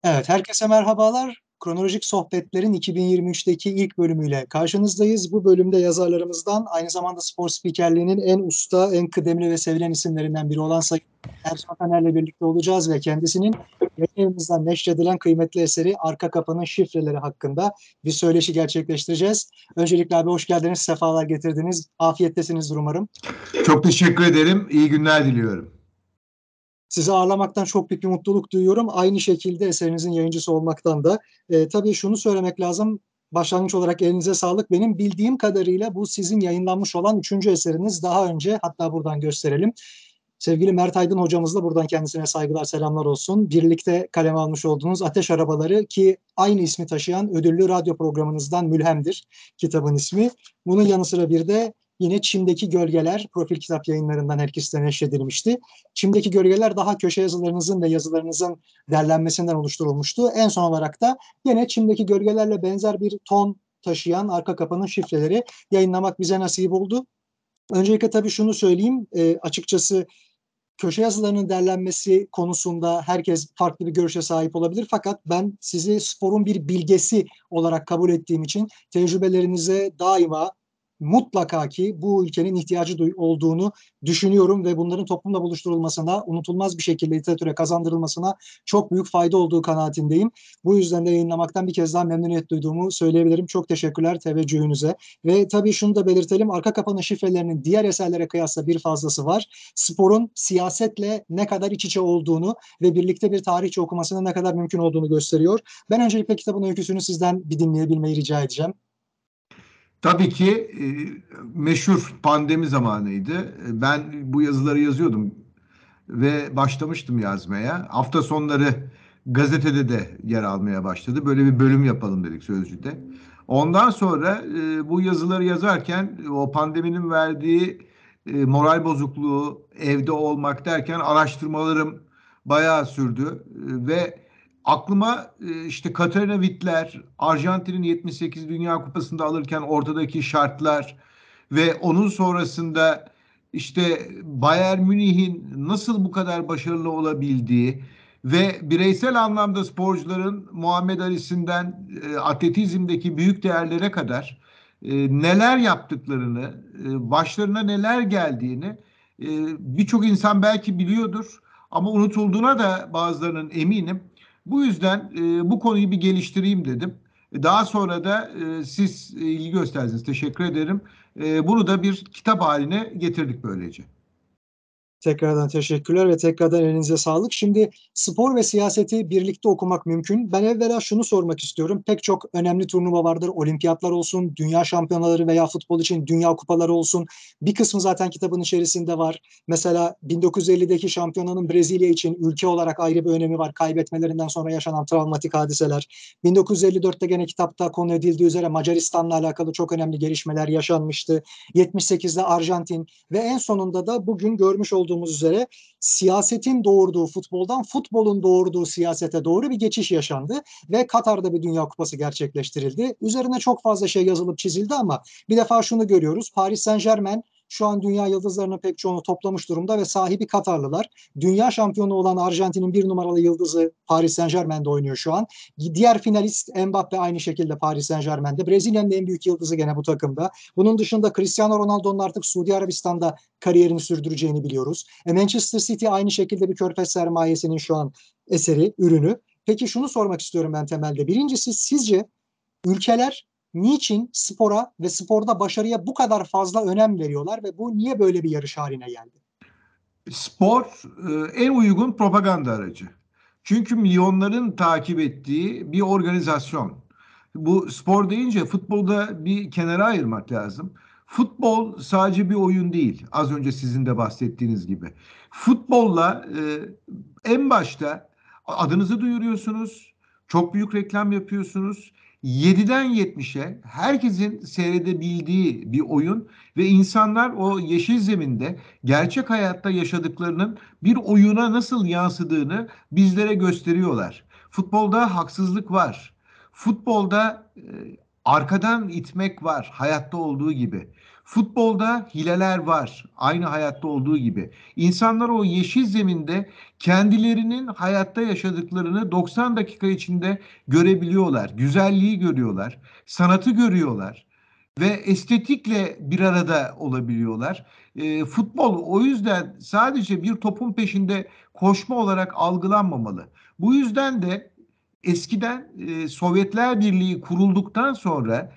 Evet, herkese merhabalar. Kronolojik Sohbetler'in 2023'teki ilk bölümüyle karşınızdayız. Bu bölümde yazarlarımızdan aynı zamanda spor spikerliğinin en usta, en kıdemli ve sevilen isimlerinden biri olan Sayın Ercan Taner'le birlikte olacağız ve kendisinin yayınımızdan neşredilen kıymetli eseri Arka Kapının Şifreleri hakkında bir söyleşi gerçekleştireceğiz. Öncelikle abi hoş geldiniz, sefalar getirdiniz. Afiyettesinizdir umarım. Çok teşekkür ederim. İyi günler diliyorum. Sizi ağırlamaktan çok büyük bir mutluluk duyuyorum. Aynı şekilde eserinizin yayıncısı olmaktan da. Tabii şunu söylemek lazım. Başlangıç olarak elinize sağlık. Benim bildiğim kadarıyla bu sizin yayınlanmış olan üçüncü eseriniz. Daha önce hatta buradan gösterelim. Sevgili Mert Aydın hocamızla buradan kendisine saygılar, selamlar olsun. Birlikte kaleme almış olduğunuz Ateş Arabaları ki aynı ismi taşıyan ödüllü radyo programınızdan mülhemdir kitabın ismi. Bunun yanı sıra bir de yine Çim'deki Gölgeler profil kitap yayınlarından her ikisi de neşredilmişti. Çim'deki Gölgeler daha köşe yazılarınızın ve yazılarınızın derlenmesinden oluşturulmuştu. En son olarak da yine Çim'deki Gölgelerle benzer bir ton taşıyan Arka Kapının Şifreleri yayınlamak bize nasip oldu. Öncelikle tabii şunu söyleyeyim, açıkçası köşe yazılarının derlenmesi konusunda herkes farklı bir görüşe sahip olabilir. Fakat ben sizi sporun bir bilgesi olarak kabul ettiğim için tecrübelerinize daima mutlaka ki bu ülkenin ihtiyacı olduğunu düşünüyorum ve bunların toplumla buluşturulmasına, unutulmaz bir şekilde literatüre kazandırılmasına çok büyük fayda olduğu kanaatindeyim. Bu yüzden de yayınlamaktan bir kez daha memnuniyet duyduğumu söyleyebilirim. Çok teşekkürler teveccühünüze. Ve tabii şunu da belirtelim, Arka Kapanın Şifrelerinin diğer eserlere kıyasla bir fazlası var. Sporun siyasetle ne kadar iç içe olduğunu ve birlikte bir tarihçi okumasının ne kadar mümkün olduğunu gösteriyor. Ben öncelikle kitabın öyküsünü sizden bir dinleyebilmeyi rica edeceğim. Tabii ki meşhur pandemi zamanıydı. Ben bu yazıları yazıyordum ve başlamıştım yazmaya. Hafta sonları gazetede de yer almaya başladı. Böyle bir bölüm yapalım dedik Sözcü'de. Ondan sonra bu yazıları yazarken o pandeminin verdiği moral bozukluğu, evde olmak derken araştırmalarım bayağı sürdü. Ve aklıma işte Katarina Wittler, Arjantin'in 78 Dünya Kupası'nda alırken ortadaki şartlar ve onun sonrasında işte Bayern Münih'in nasıl bu kadar başarılı olabildiği ve bireysel anlamda sporcuların Muhammed Ali'sinden atletizmdeki büyük değerlere kadar neler yaptıklarını, başlarına neler geldiğini e, birçok insan belki biliyordur ama unutulduğuna da bazılarının eminim. Bu yüzden bu konuyu bir geliştireyim dedim. Daha sonra da siz ilgi gösterdiniz. Teşekkür ederim. Bunu da bir kitap haline getirdik böylece. Tekrardan teşekkürler ve tekrardan elinize sağlık. Şimdi spor ve siyaseti birlikte okumak mümkün. Ben evvela şunu sormak istiyorum. Pek çok önemli turnuva vardır. Olimpiyatlar olsun, dünya şampiyonaları veya futbol için dünya kupaları olsun. Bir kısmı zaten kitabın içerisinde var. Mesela 1950'deki şampiyonanın Brezilya için ülke olarak ayrı bir önemi var. Kaybetmelerinden sonra yaşanan travmatik hadiseler. 1954'te gene kitapta konu edildiği üzere Macaristan'la alakalı çok önemli gelişmeler yaşanmıştı. 78'de Arjantin ve en sonunda da bugün görmüş olduğumuz üzere siyasetin doğurduğu futboldan futbolun doğurduğu siyasete doğru bir geçiş yaşandı ve Katar'da bir Dünya Kupası gerçekleştirildi. Üzerine çok fazla şey yazılıp çizildi ama bir defa şunu görüyoruz. Paris Saint-Germain şu an dünya yıldızlarının pek çoğunu toplamış durumda ve sahibi Katarlılar. Dünya şampiyonu olan Arjantin'in bir numaralı yıldızı Paris Saint-Germain'de oynuyor şu an. Diğer finalist Mbappe aynı şekilde Paris Saint-Germain'de. Brezilya'nın en büyük yıldızı gene bu takımda. Bunun dışında Cristiano Ronaldo'nun artık Suudi Arabistan'da kariyerini sürdüreceğini biliyoruz. Manchester City aynı şekilde bir körfez sermayesinin şu an eseri, ürünü. Peki şunu sormak istiyorum ben temelde. Birincisi sizce ülkeler niçin spora ve sporda başarıya bu kadar fazla önem veriyorlar ve bu niye böyle bir yarış haline geldi? Spor en uygun propaganda aracı. Çünkü milyonların takip ettiği bir organizasyon. Bu spor deyince futbolda bir kenara ayırmak lazım. Futbol sadece bir oyun değil. Az önce sizin de bahsettiğiniz gibi. Futbolla en başta adınızı duyuruyorsunuz. Çok büyük reklam yapıyorsunuz. 7'den 70'e herkesin seyredebildiği bir oyun ve insanlar o yeşil zeminde gerçek hayatta yaşadıklarının bir oyuna nasıl yansıdığını bizlere gösteriyorlar. Futbolda haksızlık var. Futbolda arkadan itmek var hayatta olduğu gibi. Futbolda hileler var. Aynı hayatta olduğu gibi. İnsanlar o yeşil zeminde kendilerinin hayatta yaşadıklarını 90 dakika içinde görebiliyorlar. Güzelliği görüyorlar, sanatı görüyorlar ve estetikle bir arada olabiliyorlar. Futbol o yüzden sadece bir topun peşinde koşma olarak algılanmamalı. Bu yüzden de eskiden Sovyetler Birliği kurulduktan sonra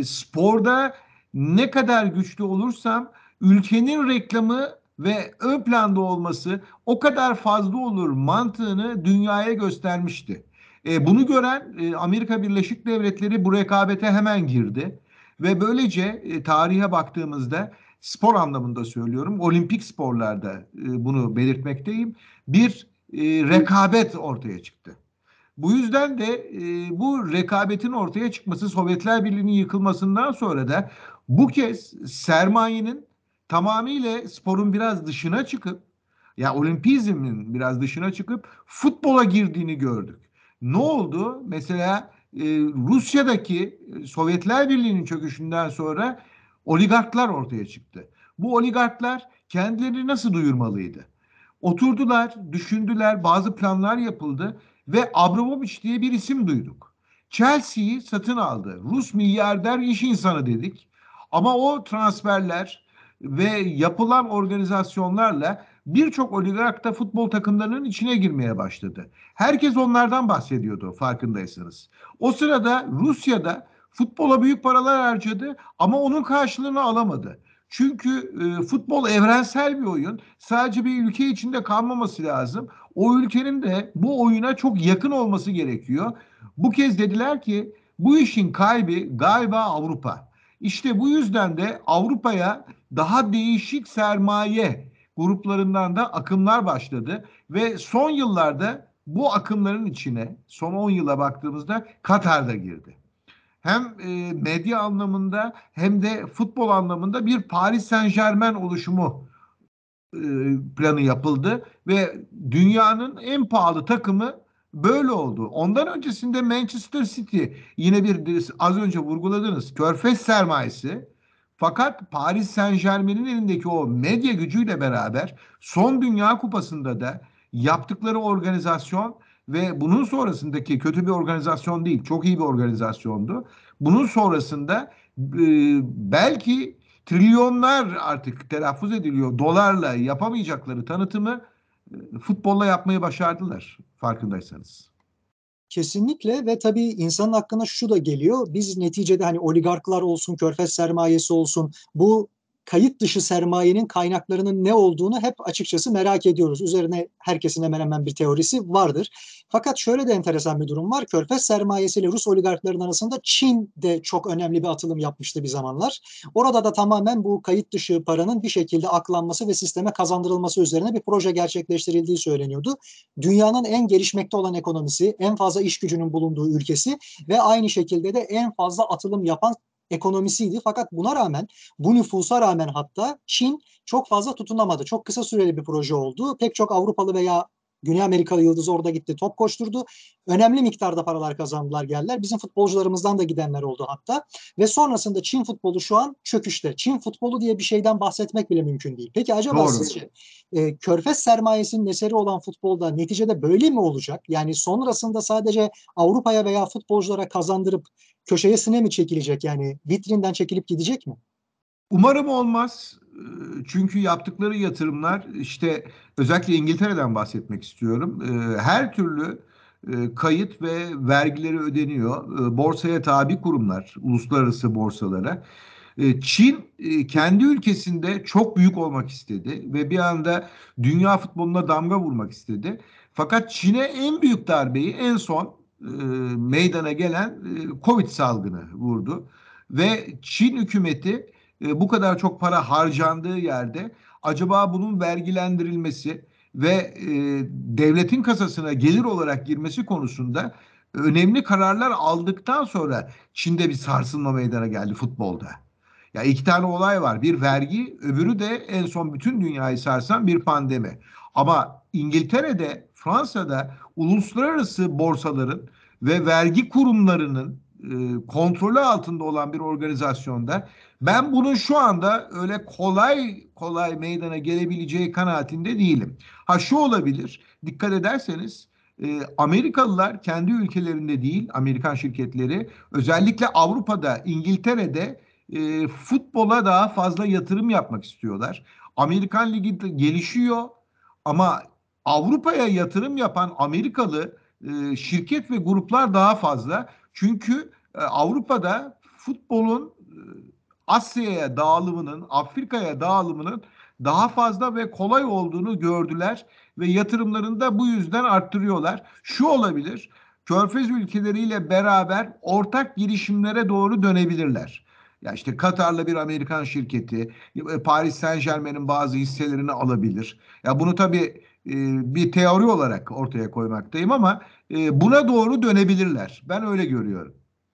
sporda ne kadar güçlü olursam ülkenin reklamı ve ön planda olması o kadar fazla olur mantığını dünyaya göstermişti. Bunu gören Amerika Birleşik Devletleri bu rekabete hemen girdi ve böylece tarihe baktığımızda spor anlamında söylüyorum, olimpik sporlarda bunu belirtmekteyim. Bir rekabet ortaya çıktı. Bu yüzden de bu rekabetin ortaya çıkması Sovyetler Birliği'nin yıkılmasından sonra da bu kez sermayenin tamamıyla sporun biraz dışına çıkıp ya olimpizmin biraz dışına çıkıp futbola girdiğini gördük. Ne oldu? Mesela Rusya'daki Sovyetler Birliği'nin çöküşünden sonra oligarklar ortaya çıktı. Bu oligarklar kendilerini nasıl duyurmalıydı? Oturdular, düşündüler, bazı planlar yapıldı ve Abramovich diye bir isim duyduk. Chelsea'yi satın aldı. Rus milyarder iş insanı dedik. Ama o transferler ve yapılan organizasyonlarla birçok oligark da futbol takımlarının içine girmeye başladı. Herkes onlardan bahsediyordu farkındaysanız. O sırada Rusya'da futbola büyük paralar harcadı ama onun karşılığını alamadı. Çünkü futbol evrensel bir oyun. Sadece bir ülke içinde kalmaması lazım. O ülkenin de bu oyuna çok yakın olması gerekiyor. Bu kez dediler ki bu işin kalbi galiba Avrupa. İşte bu yüzden de Avrupa'ya daha değişik sermaye gruplarından da akımlar başladı ve son yıllarda bu akımların içine son 10 yıla baktığımızda Katar da girdi. Hem medya anlamında hem de futbol anlamında bir Paris Saint-Germain oluşumu e, planı yapıldı ve dünyanın en pahalı takımı böyle oldu. Ondan öncesinde Manchester City yine bir az önce vurguladınız Körfez sermayesi. Fakat Paris Saint-Germain'in elindeki o medya gücüyle beraber son Dünya Kupası'nda da yaptıkları organizasyon ve bunun sonrasındaki kötü bir organizasyon değil, çok iyi bir organizasyondu. Bunun sonrasında belki trilyonlar artık telaffuz ediliyor dolarla yapamayacakları tanıtımı futbolla yapmayı başardılar farkındaysanız. Kesinlikle ve tabii insanın aklına şu da geliyor. Biz neticede hani oligarklar olsun, körfez sermayesi olsun bu kayıt dışı sermayenin kaynaklarının ne olduğunu hep açıkçası merak ediyoruz. Üzerine herkesin hemen hemen bir teorisi vardır. Fakat şöyle de enteresan bir durum var. Körfez sermayesiyle Rus oligarkların arasında Çin de çok önemli bir atılım yapmıştı bir zamanlar. Orada da tamamen bu kayıt dışı paranın bir şekilde aklanması ve sisteme kazandırılması üzerine bir proje gerçekleştirildiği söyleniyordu. Dünyanın en gelişmekte olan ekonomisi, en fazla iş gücünün bulunduğu ülkesi ve aynı şekilde de en fazla atılım yapan ekonomisiydi. Fakat buna rağmen, bu nüfusa rağmen hatta Çin çok fazla tutunamadı. Çok kısa süreli bir proje oldu. Pek çok Avrupalı veya Güney Amerikalı yıldız orada gitti, top koşturdu. Önemli miktarda paralar kazandılar geldiler. Bizim futbolcularımızdan da gidenler oldu hatta. Ve sonrasında Çin futbolu şu an çöküşte. Çin futbolu diye bir şeyden bahsetmek bile mümkün değil. Peki acaba Doğru. sizce Körfez sermayesinin eseri olan futbolda neticede böyle mi olacak? Yani sonrasında sadece Avrupa'ya veya futbolculara kazandırıp köşeye sine mi çekilecek? Yani vitrinden çekilip gidecek mi? Umarım olmaz. Çünkü yaptıkları yatırımlar işte özellikle İngiltere'den bahsetmek istiyorum. Her türlü kayıt ve vergileri ödeniyor. Borsaya tabi kurumlar, uluslararası borsalara. Çin kendi ülkesinde çok büyük olmak istedi ve bir anda dünya futboluna damga vurmak istedi. Fakat Çin'e en büyük darbeyi en son meydana gelen Covid salgını vurdu ve Çin hükümeti bu kadar çok para harcandığı yerde acaba bunun vergilendirilmesi ve devletin kasasına gelir olarak girmesi konusunda önemli kararlar aldıktan sonra Çin'de bir sarsılma meydana geldi futbolda. Ya iki tane olay var. Bir vergi, öbürü de en son bütün dünyayı sarsan bir pandemi. Ama İngiltere'de, Fransa'da uluslararası borsaların ve vergi kurumlarının kontrolü altında olan bir organizasyonda Ben bunun şu anda öyle kolay kolay meydana gelebileceği kanaatinde değilim. Ha şu olabilir, dikkat ederseniz Amerikalılar kendi ülkelerinde değil, Amerikan şirketleri özellikle Avrupa'da, İngiltere'de futbola daha fazla yatırım yapmak istiyorlar. Amerikan Ligi gelişiyor ama Avrupa'ya yatırım yapan Amerikalı şirket ve gruplar daha fazla. Çünkü Avrupa'da futbolun Asya'ya dağılımının, Afrika'ya dağılımının daha fazla ve kolay olduğunu gördüler ve yatırımlarını da bu yüzden arttırıyorlar. Şu olabilir, Körfez ülkeleriyle beraber ortak girişimlere doğru dönebilirler. Ya işte Katar'la bir Amerikan şirketi, Paris Saint-Germain'in bazı hisselerini alabilir. Ya bunu tabii bir teori olarak ortaya koymaktayım ama buna doğru dönebilirler. Ben öyle görüyorum.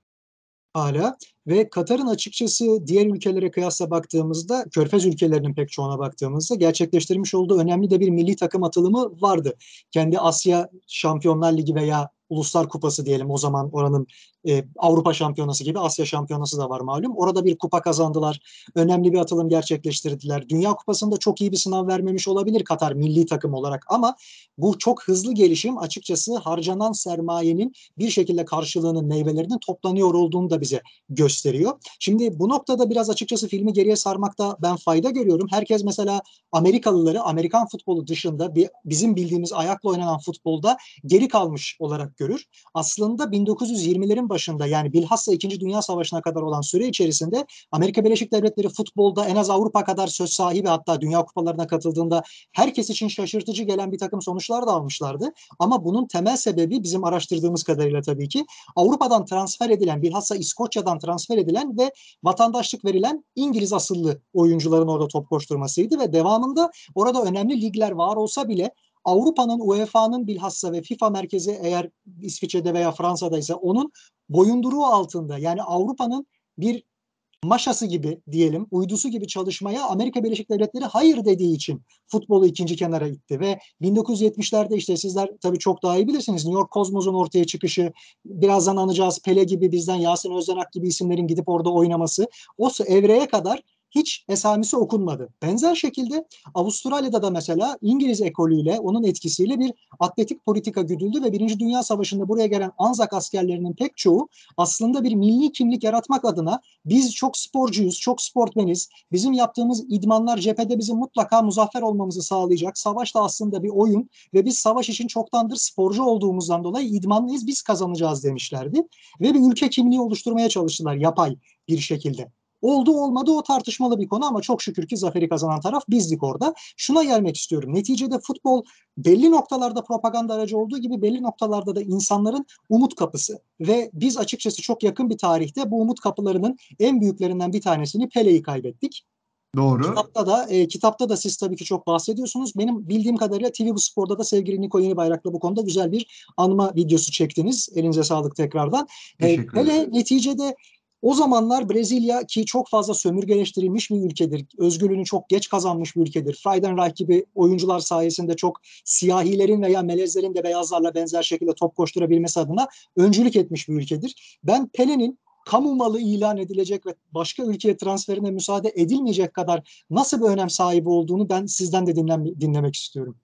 Hala ve Katar'ın açıkçası diğer ülkelere kıyasla baktığımızda, Körfez ülkelerinin pek çoğuna baktığımızda gerçekleştirmiş olduğu önemli de bir milli takım atılımı vardı. Kendi Asya Şampiyonlar Ligi veya Uluslar Kupası diyelim, o zaman oranın Avrupa Şampiyonası gibi Asya Şampiyonası da var malum. Orada bir kupa kazandılar. Önemli bir atılım gerçekleştirdiler. Dünya Kupası'nda çok iyi bir sınav vermemiş olabilir Katar milli takım olarak ama bu çok hızlı gelişim açıkçası harcanan sermayenin bir şekilde karşılığının, meyvelerinin toplanıyor olduğunu da bize gösteriyor. Şimdi bu noktada biraz açıkçası filmi geriye sarmakta ben fayda görüyorum. Herkes mesela Amerikalıları Amerikan futbolu dışında bizim bildiğimiz ayakla oynanan futbolda geri kalmış olarak görür. Aslında 1920'lerin başında, yani bilhassa 2. Dünya Savaşı'na kadar olan süre içerisinde Amerika Birleşik Devletleri futbolda en az Avrupa kadar söz sahibi, hatta Dünya Kupalarına katıldığında herkes için şaşırtıcı gelen bir takım sonuçlar da almışlardı. Ama bunun temel sebebi bizim araştırdığımız kadarıyla tabii ki Avrupa'dan transfer edilen, bilhassa İskoçya'dan transfer edilen ve vatandaşlık verilen İngiliz asıllı oyuncuların orada top koşturmasıydı ve devamında orada önemli ligler var olsa bile Avrupa'nın, UEFA'nın bilhassa ve FIFA merkezi eğer İsviçre'de veya Fransa'da ise onun boyunduruğu altında, yani Avrupa'nın bir maşası gibi diyelim, uydusu gibi çalışmaya Amerika Birleşik Devletleri hayır dediği için futbolu ikinci kenara itti ve 1970'lerde işte sizler tabii çok daha iyi bilirsiniz, New York Cosmos'un ortaya çıkışı, birazdan anacağız Pele gibi, bizden Yasin Özdenak gibi isimlerin gidip orada oynaması, o evreye kadar hiç esamisi okunmadı. Benzer şekilde Avustralya'da da mesela İngiliz ekolüyle, onun etkisiyle bir atletik politika güdüldü ve Birinci Dünya Savaşı'nda buraya gelen Anzak askerlerinin pek çoğu aslında bir milli kimlik yaratmak adına biz çok sporcuyuz, çok sportmeniz. Bizim yaptığımız idmanlar cephede bizim mutlaka muzaffer olmamızı sağlayacak. Savaş da aslında bir oyun ve biz savaş için çoktandır sporcu olduğumuzdan dolayı idmanlıyız, biz kazanacağız demişlerdi. Ve bir ülke kimliği oluşturmaya çalıştılar yapay bir şekilde. Oldu olmadı o tartışmalı bir konu ama çok şükür ki zaferi kazanan taraf bizdik orada. Şuna gelmek istiyorum. Neticede futbol belli noktalarda propaganda aracı olduğu gibi belli noktalarda da insanların umut kapısı. Ve biz açıkçası çok yakın bir tarihte bu umut kapılarının en büyüklerinden bir tanesini, Pele'yi kaybettik. Doğru. Kitapta da siz tabii ki çok bahsediyorsunuz. Benim bildiğim kadarıyla TV Bu Spor'da da sevgili Niko Yenibayrak'la bu konuda güzel bir anma videosu çektiniz. Elinize sağlık tekrardan. Teşekkür ederim. Hele neticede o zamanlar Brezilya, ki çok fazla sömürgeleştirilmiş bir ülkedir, özgürlüğünü çok geç kazanmış bir ülkedir. Friedenreich gibi oyuncular sayesinde çok siyahilerin veya melezlerin de beyazlarla benzer şekilde top koşturabilmesi adına öncülük etmiş bir ülkedir. Ben Pele'nin kamu malı ilan edilecek ve başka ülkeye transferine müsaade edilmeyecek kadar nasıl bir önem sahibi olduğunu ben sizden de dinlemek istiyorum.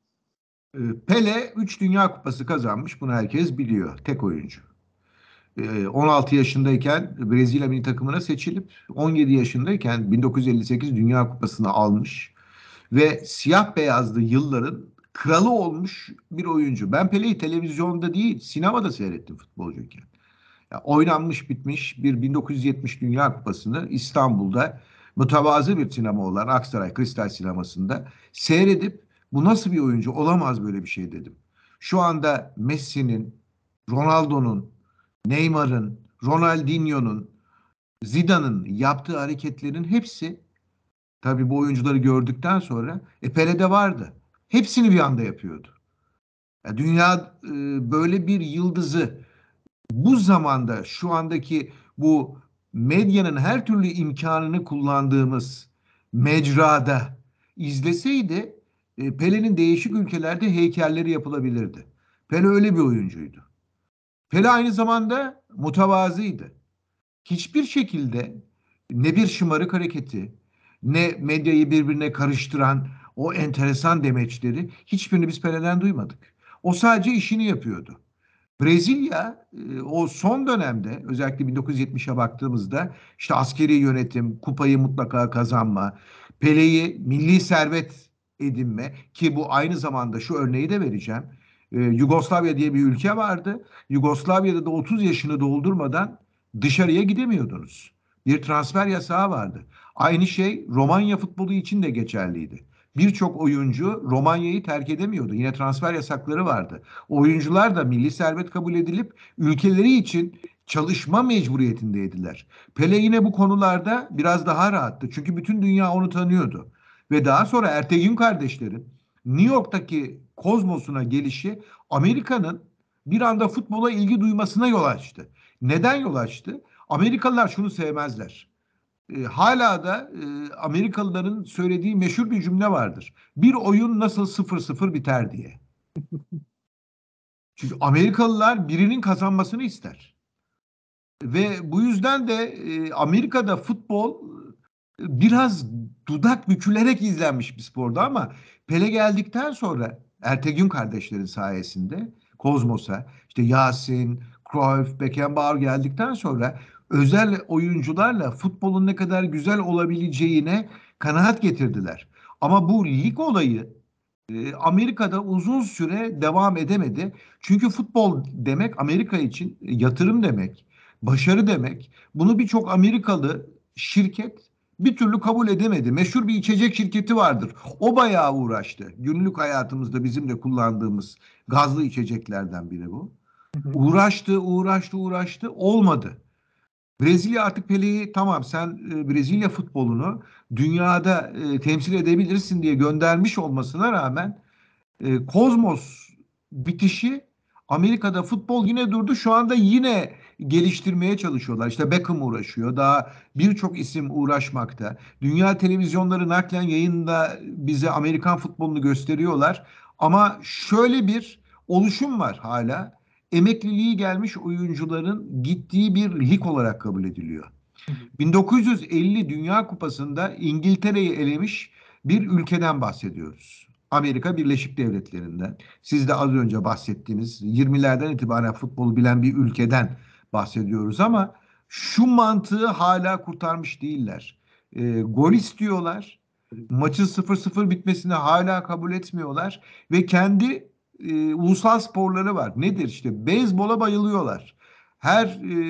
Pele 3 Dünya Kupası kazanmış. Bunu herkes biliyor. Tek oyuncu. 16 yaşındayken Brezilya milli takımına seçilip 17 yaşındayken 1958 Dünya Kupası'nı almış ve siyah beyazlı yılların kralı olmuş bir oyuncu. Ben Pele'yi televizyonda değil, sinemada seyrettim futbolcuyken. Ya, oynanmış bitmiş bir 1970 Dünya Kupası'nı İstanbul'da mütevazı bir sinema olan Aksaray Kristal Sineması'nda seyredip bu nasıl bir oyuncu, olamaz böyle bir şey dedim. Şu anda Messi'nin, Ronaldo'nun, Neymar'ın, Ronaldinho'nun, Zidane'ın yaptığı hareketlerin hepsi tabii bu oyuncuları gördükten sonra Pele'de vardı. Hepsini bir anda yapıyordu. Ya dünya böyle bir yıldızı bu zamanda şu andaki bu medyanın her türlü imkanını kullandığımız mecrada izleseydi Pele'nin değişik ülkelerde heykelleri yapılabilirdi. Pele öyle bir oyuncuydu. Pele aynı zamanda mütevazıydı. Hiçbir şekilde Ne bir şımarık hareketi, ne medyayı birbirine karıştıran o enteresan demeçleri, hiçbirini biz Pele'den duymadık. O sadece işini yapıyordu. Brezilya o son dönemde, özellikle 1970'e baktığımızda, işte askeri yönetim, kupayı mutlaka kazanma, Pele'yi milli servet edinme, ki bu aynı zamanda şu örneği de vereceğim. Yugoslavya diye bir ülke vardı. Yugoslavya'da da 30 yaşını doldurmadan dışarıya gidemiyordunuz. Bir transfer yasağı vardı. Aynı şey Romanya futbolu için de geçerliydi. Birçok oyuncu Romanya'yı terk edemiyordu. Yine transfer yasakları vardı. Oyuncular da milli servet kabul edilip ülkeleri için çalışma mecburiyetindeydiler. Pele yine bu konularda biraz daha rahattı. Çünkü bütün dünya onu tanıyordu. Ve daha sonra Ertegün kardeşlerin New York'taki Kozmos'una gelişi Amerika'nın bir anda futbola ilgi duymasına yol açtı. Neden yol açtı? Amerikalılar şunu sevmezler. Hala da Amerikalıların söylediği meşhur bir cümle vardır. Bir oyun nasıl 0-0 biter diye. Çünkü Amerikalılar birinin kazanmasını ister. Ve bu yüzden de Amerika'da futbol biraz dudak bükülerek izlenmiş bir spordu, ama Pele geldikten sonra Ertegün kardeşlerin sayesinde Kozmos'a, işte Yasin, Cruyff, Beckenbauer geldikten sonra özel oyuncularla futbolun ne kadar güzel olabileceğine kanaat getirdiler. Ama bu lig olayı Amerika'da uzun süre devam edemedi. Çünkü futbol demek Amerika için yatırım demek, başarı demek. Bunu birçok Amerikalı şirket bir türlü kabul edemedi. Meşhur bir içecek şirketi vardır. O bayağı uğraştı. Günlük hayatımızda bizim de kullandığımız gazlı içeceklerden biri bu. Uğraştı, olmadı. Brezilya artık Pele'yi, tamam sen Brezilya futbolunu dünyada temsil edebilirsin diye göndermiş olmasına rağmen Kozmos bitişi Amerika'da futbol yine durdu. Şu anda yine geliştirmeye çalışıyorlar. İşte Beckham uğraşıyor. Daha birçok isim uğraşmakta. Dünya televizyonları naklen yayında bize Amerikan futbolunu gösteriyorlar. Ama şöyle bir oluşum var hala. Emekliliği gelmiş oyuncuların gittiği bir lig olarak kabul ediliyor. 1950 Dünya Kupası'nda İngiltere'yi elemiş bir ülkeden bahsediyoruz. Amerika Birleşik Devletleri'nden. Siz de az önce bahsettiğiniz 20'lerden itibaren futbolu bilen bir ülkeden bahsediyoruz, ama şu mantığı hala kurtarmış değiller. Gol istiyorlar. Maçın 0-0 bitmesini hala kabul etmiyorlar ve kendi ulusal sporları var. Nedir? İşte beyzbola bayılıyorlar. Her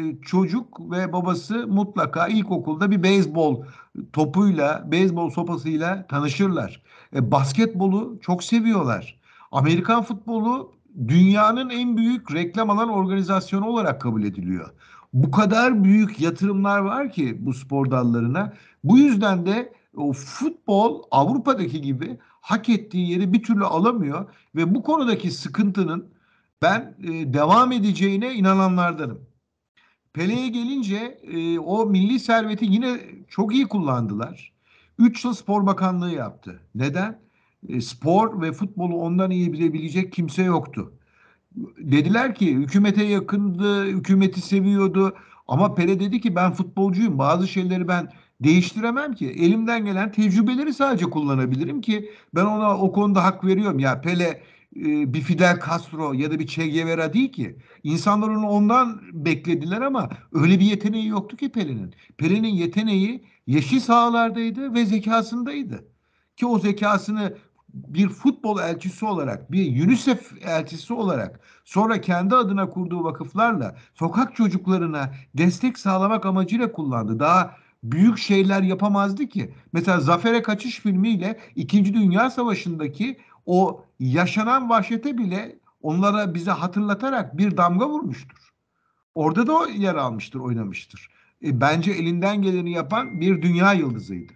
çocuk ve babası mutlaka ilkokulda bir beyzbol topuyla, beyzbol sopasıyla tanışırlar. Basketbolu çok seviyorlar. Amerikan futbolu dünyanın en büyük reklam alan organizasyonu olarak kabul ediliyor. Bu kadar büyük yatırımlar var ki bu spor dallarına. Bu yüzden de o futbol Avrupa'daki gibi hak ettiği yeri bir türlü alamıyor ve bu konudaki sıkıntının ben devam edeceğine inananlardanım. Pele'ye gelince o milli serveti yine çok iyi kullandılar. 3 yıl spor bakanlığı yaptı. Neden? Spor ve futbolu ondan iyi bilebilecek kimse yoktu. Dediler ki hükümete yakındı, hükümeti seviyordu. Ama Pele dedi ki ben futbolcuyum. Bazı şeyleri ben değiştiremem ki. Elimden gelen tecrübeleri sadece kullanabilirim ki ben ona o konuda hak veriyorum. Ya Pele bir Fidel Castro ya da bir Che Guevara değil ki. İnsanlar onu ondan beklediler, ama öyle bir yeteneği yoktu ki Pele'nin. Pele'nin yeteneği yeşil sahalardaydı ve zekasındaydı. Ki o zekasını bir futbol elçisi olarak, bir UNICEF elçisi olarak, sonra kendi adına kurduğu vakıflarla sokak çocuklarına destek sağlamak amacıyla kullandı. Daha büyük şeyler yapamazdı ki. Mesela Zafer'e Kaçış filmiyle İkinci Dünya Savaşı'ndaki o yaşanan vahşete bile onlara bize hatırlatarak bir damga vurmuştur. Orada da o yer almıştır, oynamıştır. Bence elinden geleni yapan bir dünya yıldızıydı.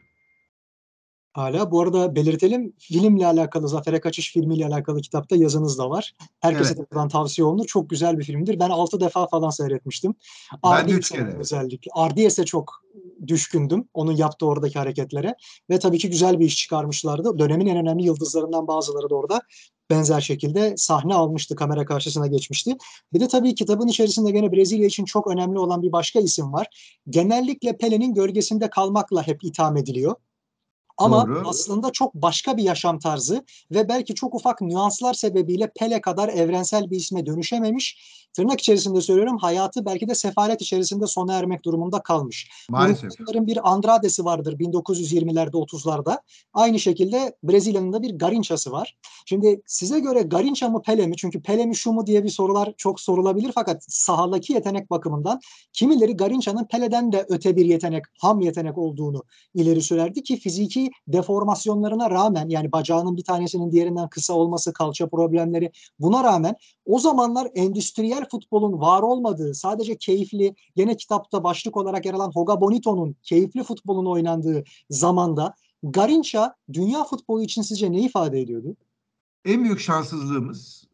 Hala. Bu arada belirtelim, filmle alakalı, Zafer'e Kaçış filmiyle alakalı kitapta yazınız da var. Herkese Evet, de buradan tavsiye olunur. Çok güzel bir filmdir. Ben 6 defa falan seyretmiştim. ben de 3 kere. Özellikle. Ardiyes'e çok düşkündüm. Onun yaptığı oradaki hareketlere. Ve tabii ki güzel bir iş çıkarmışlardı. Dönemin en önemli yıldızlarından bazıları da orada benzer şekilde sahne almıştı, kamera karşısına geçmişti. Bir de tabii kitabın içerisinde gene Brezilya için çok önemli olan bir başka isim var. Genellikle Pele'nin gölgesinde kalmakla hep itham ediliyor. Ama Doğru. aslında çok başka bir yaşam tarzı ve belki çok ufak nüanslar sebebiyle Pele kadar evrensel bir isme dönüşememiş. Tırnak içerisinde söylüyorum, hayatı belki de sefalet içerisinde sona ermek durumunda kalmış. Maalesef. Uruguaylıların bir Andrade'si vardır 1920'lerde 30'larda. Aynı şekilde Brezilya'nın da bir Garinça'sı var. Şimdi size göre Garinça mı Pele mi? Çünkü Pele mi şu mu diye bir sorular çok sorulabilir, fakat sahadaki yetenek bakımından kimileri Garinça'nın Pele'den de öte bir yetenek, ham yetenek olduğunu ileri sürerdi ki fiziki deformasyonlarına rağmen, yani bacağının bir tanesinin diğerinden kısa olması, kalça problemleri, buna rağmen o zamanlar endüstriyel futbolun var olmadığı, sadece keyifli, gene kitapta başlık olarak yer alan Hoga Bonito'nun keyifli futbolun oynandığı zamanda Garinça dünya futbolu için sizce ne ifade ediyordu? En büyük şanssızlığımız,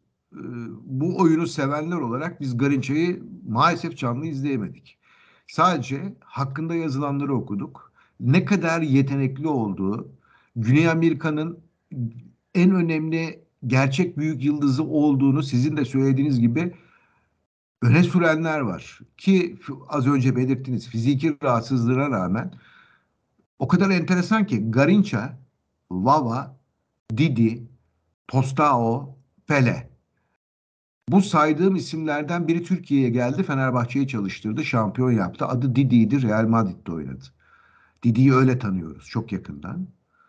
bu oyunu sevenler olarak biz Garinça'yı maalesef canlı izleyemedik. Sadece hakkında yazılanları okuduk. Ne kadar yetenekli olduğu, Güney Amerika'nın en önemli gerçek büyük yıldızı olduğunu sizin de söylediğiniz gibi öne sürenler var. Ki az önce belirttiniz, fiziki rahatsızlığına rağmen o kadar enteresan ki Garinça, Vava, Didi, Tostao, Pele. Bu saydığım isimlerden biri Türkiye'ye geldi, Fenerbahçe'yi çalıştırdı, şampiyon yaptı. Adı Didi'ydi, Real Madrid'de oynadı. Didi'yi öyle tanıyoruz çok yakından.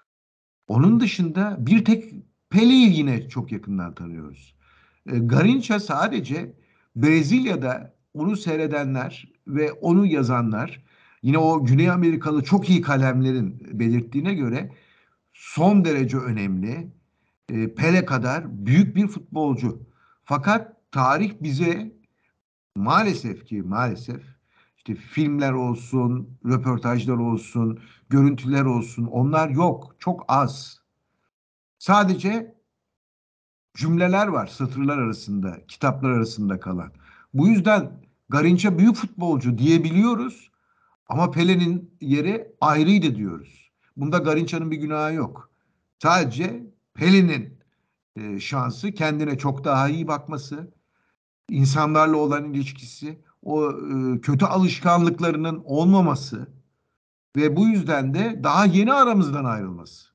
Onun dışında bir tek Pele'yi yine çok yakından tanıyoruz. Garinça sadece Brezilya'da onu seyredenler ve onu yazanlar, yine o Güney Amerikalı çok iyi kalemlerin belirttiğine göre son derece önemli. Pele kadar büyük bir futbolcu. Fakat tarih bize maalesef işte filmler olsun, röportajlar olsun, görüntüler olsun, onlar yok. Çok az. Sadece cümleler var satırlar arasında, kitaplar arasında kalan. Bu yüzden Garinça büyük futbolcu diyebiliyoruz ama Pele'nin yeri ayrıydı diyoruz. Bunda Garinça'nın bir günahı yok. Sadece Pele'nin şansı kendine çok daha iyi bakması, insanlarla olan ilişkisi, o kötü alışkanlıklarının olmaması ve bu yüzden de daha yeni aramızdan ayrılması.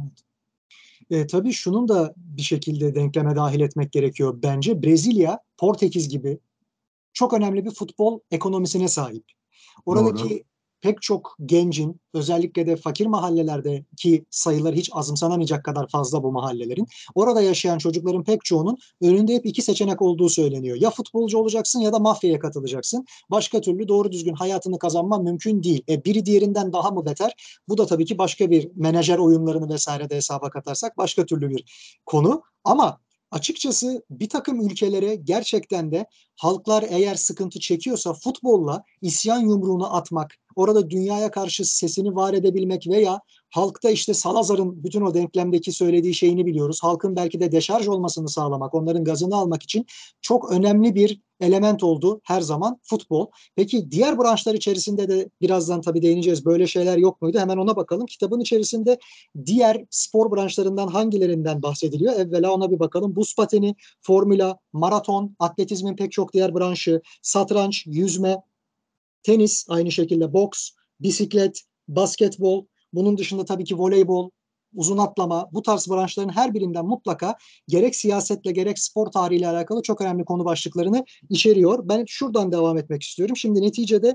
Tabii şunun da bir şekilde denkleme dahil etmek gerekiyor bence. Brezilya, Portekiz gibi çok önemli bir futbol ekonomisine sahip. Doğru. Oradaki pek çok gencin, özellikle de fakir mahallelerdeki sayıları hiç azımsanamayacak kadar fazla bu mahallelerin, orada yaşayan çocukların pek çoğunun önünde hep iki seçenek olduğu söyleniyor. Ya futbolcu olacaksın ya da mafyaya katılacaksın. Başka türlü doğru düzgün hayatını kazanman mümkün değil. Biri diğerinden daha mı beter? Bu da tabii ki başka bir, menajer oyunlarını vesaire de hesaba katarsak başka türlü bir konu. Ama açıkçası bir takım ülkelere gerçekten de halklar eğer sıkıntı çekiyorsa futbolla isyan yumruğunu atmak, orada dünyaya karşı sesini var edebilmek veya halkta, işte Salazar'ın bütün o denklemdeki söylediği şeyini biliyoruz. Halkın belki de deşarj olmasını sağlamak, onların gazını almak için çok önemli bir element oldu her zaman futbol. Peki diğer branşlar içerisinde de birazdan tabii değineceğiz. Böyle şeyler yok muydu? Hemen ona bakalım. Kitabın içerisinde diğer spor branşlarından hangilerinden bahsediliyor? Evvela ona bir bakalım. Buz pateni, formüla, maraton, atletizmin pek çok diğer branşı, satranç, yüzme, tenis, aynı şekilde boks, bisiklet, basketbol, bunun dışında tabii ki voleybol, uzun atlama, bu tarz branşların her birinden mutlaka gerek siyasetle gerek spor tarihiyle alakalı çok önemli konu başlıklarını içeriyor. Ben şuradan devam etmek istiyorum. Şimdi neticede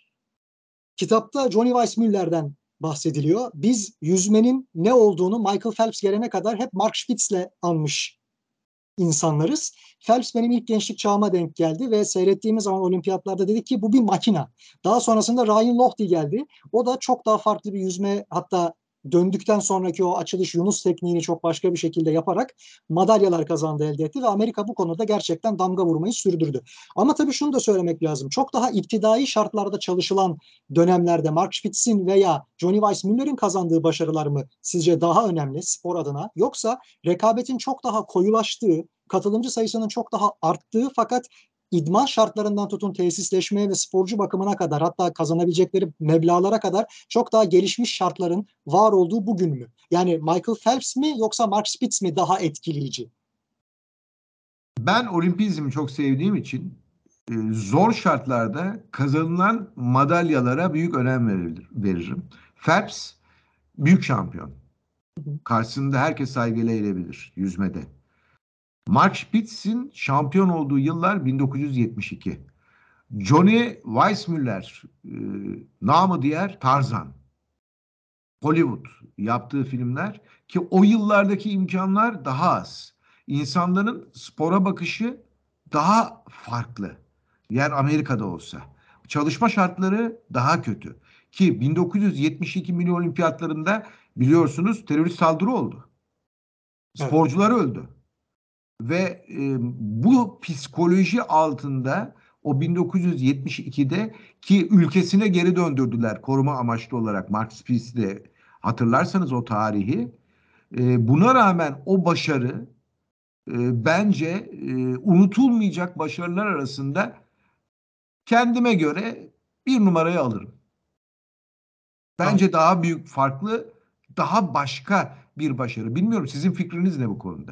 kitapta Johnny Weissmüller'den bahsediliyor. Biz yüzmenin ne olduğunu Michael Phelps gelene kadar hep Mark Spitz'le anmış insanlarız. Phelps benim ilk gençlik çağıma denk geldi ve seyrettiğimiz zaman olimpiyatlarda dedik ki bu bir makina. Daha sonrasında Ryan Lochte geldi. O da çok daha farklı bir yüzme, hatta döndükten sonraki o açılış Yunus tekniğini çok başka bir şekilde yaparak madalyalar kazandı, elde etti ve Amerika bu konuda gerçekten damga vurmayı sürdürdü. Ama tabii şunu da söylemek lazım. Çok daha iptidai şartlarda çalışılan dönemlerde Mark Spitz'in veya Johnny Weissmüller'in kazandığı başarılar mı sizce daha önemli spor adına, yoksa rekabetin çok daha koyulaştığı, katılımcı sayısının çok daha arttığı fakat idman şartlarından tutun tesisleşmeye ve sporcu bakımına kadar, hatta kazanabilecekleri meblağlara kadar çok daha gelişmiş şartların var olduğu bugün mü? Yani Michael Phelps mi yoksa Mark Spitz mi daha etkileyici? Ben olimpizmi çok sevdiğim için zor şartlarda kazanılan madalyalara büyük önem veririm. Phelps büyük şampiyon. Karşısında herkes saygıyla eğilebilir yüzmede. Mark Spitz'in şampiyon olduğu yıllar 1972. Johnny Weissmuller, namı diğer Tarzan. Hollywood yaptığı filmler ki o yıllardaki imkanlar daha az. İnsanların spora bakışı daha farklı. Yer Amerika'da olsa. Çalışma şartları daha kötü. Ki 1972 Milli Olimpiyatlarında biliyorsunuz terörist saldırı oldu. Evet. Sporcular öldü. Ve bu psikoloji altında o 1972'de ki ülkesine geri döndürdüler koruma amaçlı olarak Mark Spitz'de hatırlarsanız o tarihi. Buna rağmen o başarı bence unutulmayacak başarılar arasında kendime göre bir numaraya alırım. Bence daha büyük, farklı, daha başka bir başarı. Bilmiyorum sizin fikriniz ne bu konuda?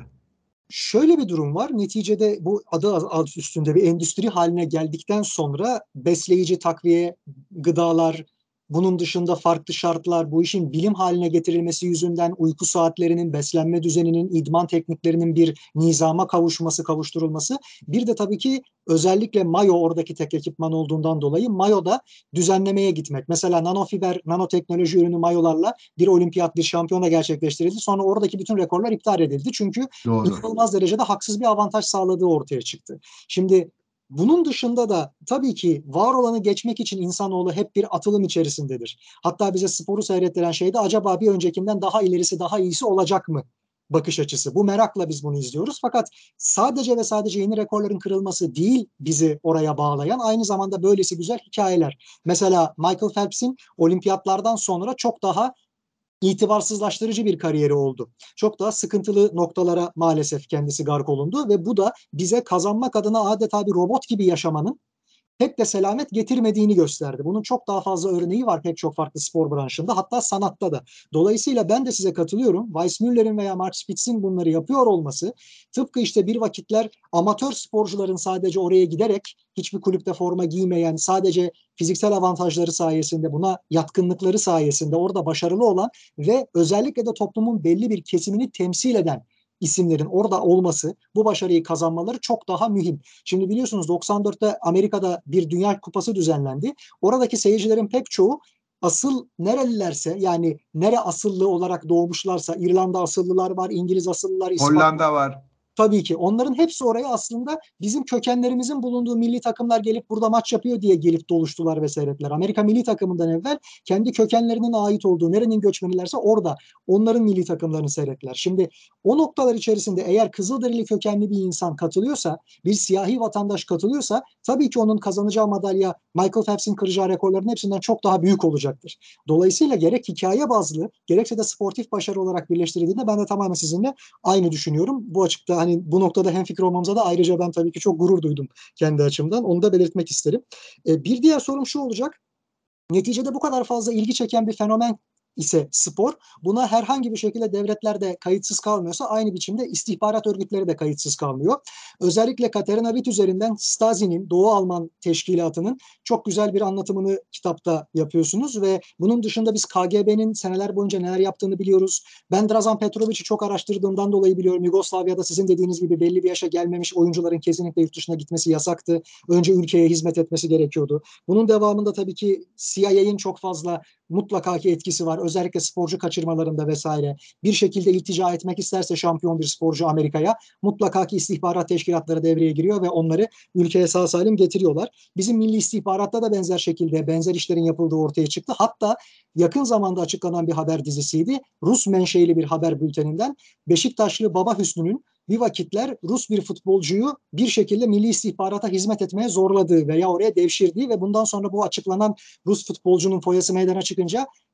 Şöyle bir durum var. Neticede bu adı üstünde bir endüstri haline geldikten sonra besleyici takviye, gıdalar, bunun dışında farklı şartlar, bu işin bilim haline getirilmesi yüzünden uyku saatlerinin, beslenme düzeninin, idman tekniklerinin bir nizama kavuşturulması. Bir de tabii ki özellikle mayo oradaki tek ekipman olduğundan dolayı mayoda düzenlemeye gitmek. Mesela nanofiber, nanoteknoloji ürünü mayolarla bir olimpiyat, bir şampiyona gerçekleştirildi. Sonra oradaki bütün rekorlar iptal edildi. Çünkü Doğru. inanılmaz derecede haksız bir avantaj sağladığı ortaya çıktı. Şimdi bunun dışında da tabii ki var olanı geçmek için insanoğlu hep bir atılım içerisindedir. Hatta bize sporu seyrettiren şey de acaba bir öncekinden daha ilerisi, daha iyisi olacak mı bakış açısı. Bu merakla biz bunu izliyoruz. Fakat sadece ve sadece yeni rekorların kırılması değil bizi oraya bağlayan, aynı zamanda böylesi güzel hikayeler. Mesela Michael Phelps'in olimpiyatlardan sonra çok daha itibarsızlaştırıcı bir kariyeri oldu. Çok daha sıkıntılı noktalara maalesef kendisi gark olundu ve bu da bize kazanmak adına adeta bir robot gibi yaşamanın pek de selamet getirmediğini gösterdi. Bunun çok daha fazla örneği var pek çok farklı spor branşında, hatta sanatta da. Dolayısıyla ben de size katılıyorum. Weissmüller'in veya Mark Spitz'in bunları yapıyor olması tıpkı işte bir vakitler amatör sporcuların sadece oraya giderek hiçbir kulüpte forma giymeyen, sadece fiziksel avantajları sayesinde, buna yatkınlıkları sayesinde orada başarılı olan ve özellikle de toplumun belli bir kesimini temsil eden isimlerin orada olması, bu başarıyı kazanmaları çok daha mühim. Şimdi biliyorsunuz 94'te Amerika'da bir Dünya Kupası düzenlendi. Oradaki seyircilerin pek çoğu asıl nerelilerse, yani nere asıllı olarak doğmuşlarsa, İrlanda asıllılar var, İngiliz asıllılar, İspanyol. Hollanda var. Tabii ki onların hepsi oraya aslında bizim kökenlerimizin bulunduğu milli takımlar gelip burada maç yapıyor diye gelip doluştular ve seyrettiler. Amerika milli takımından evvel kendi kökenlerinin ait olduğu, nerenin göçmenilerse orada onların milli takımlarını seyrettiler. Şimdi o noktalar içerisinde eğer Kızılderili kökenli bir insan katılıyorsa, bir siyahi vatandaş katılıyorsa tabii ki onun kazanacağı madalya Michael Phelps'in kıracağı rekorların hepsinden çok daha büyük olacaktır. Dolayısıyla gerek hikaye bazlı gerekse de sportif başarı olarak birleştirildiğinde ben de tamamen sizinle aynı düşünüyorum. Bu açıkta hani bu noktada hemfikir olmamıza da ayrıca ben tabii ki çok gurur duydum kendi açımdan. Onu da belirtmek isterim. Bir diğer sorum şu olacak. Neticede bu kadar fazla ilgi çeken bir fenomen ise spor, buna herhangi bir şekilde devletler de kayıtsız kalmıyorsa aynı biçimde istihbarat örgütleri de kayıtsız kalmıyor. Özellikle Katerina Witt üzerinden Stasi'nin, Doğu Alman Teşkilatı'nın çok güzel bir anlatımını kitapta yapıyorsunuz ve bunun dışında biz KGB'nin seneler boyunca neler yaptığını biliyoruz. Ben Drazan Petrovic'i çok araştırdığımdan dolayı biliyorum. Yugoslavya'da sizin dediğiniz gibi belli bir yaşa gelmemiş oyuncuların kesinlikle yurt dışına gitmesi yasaktı. Önce ülkeye hizmet etmesi gerekiyordu. Bunun devamında tabii ki CIA'nin çok fazla mutlaka ki etkisi var. Özellikle sporcu kaçırmalarında vesaire. Bir şekilde iltica etmek isterse şampiyon bir sporcu Amerika'ya mutlaka ki istihbarat teşkilatları devreye giriyor ve onları ülkeye sağ salim getiriyorlar. Bizim milli istihbaratta da benzer şekilde benzer işlerin yapıldığı ortaya çıktı. Hatta yakın zamanda açıklanan bir haber dizisiydi. Rus menşeili bir haber bülteninden Beşiktaşlı Baba Hüsnü'nün bir vakitler Rus bir futbolcuyu bir şekilde milli istihbarata hizmet etmeye zorladığı veya oraya devşirdiği ve bundan sonra bu açıklanan Rus futbolcunun foyası meydana çıkınca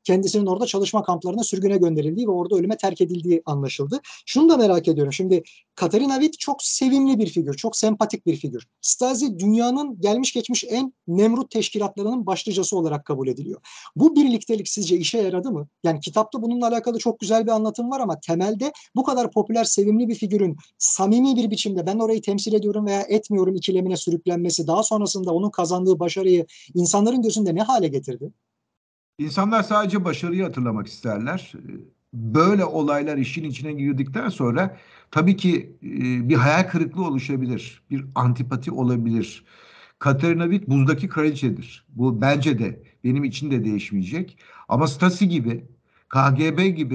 kendisinin orada çalışma kamplarına sürgüne gönderildiği ve orada ölüme terk edildiği anlaşıldı. Şunu da merak ediyorum. Şimdi Katarina Witt çok sevimli bir figür, çok sempatik bir figür. Stasi dünyanın gelmiş geçmiş en Nemrut teşkilatlarının başlıcası olarak kabul ediliyor. Bu birliktelik sizce işe yaradı mı? Yani kitapta bununla alakalı çok güzel bir anlatım var ama temelde bu kadar popüler, sevimli bir figürün samimi bir biçimde ben orayı temsil ediyorum veya etmiyorum ikilemine sürüklenmesi, daha sonrasında onun kazandığı başarıyı insanların gözünde ne hale getirdi? İnsanlar sadece başarıyı hatırlamak isterler. Böyle olaylar işin içine girdikten sonra tabii ki bir hayal kırıklığı oluşabilir. Bir antipati olabilir. Katarina Witt buzdaki kraliçedir. Bu bence de benim için de değişmeyecek. Ama Stasi gibi, KGB gibi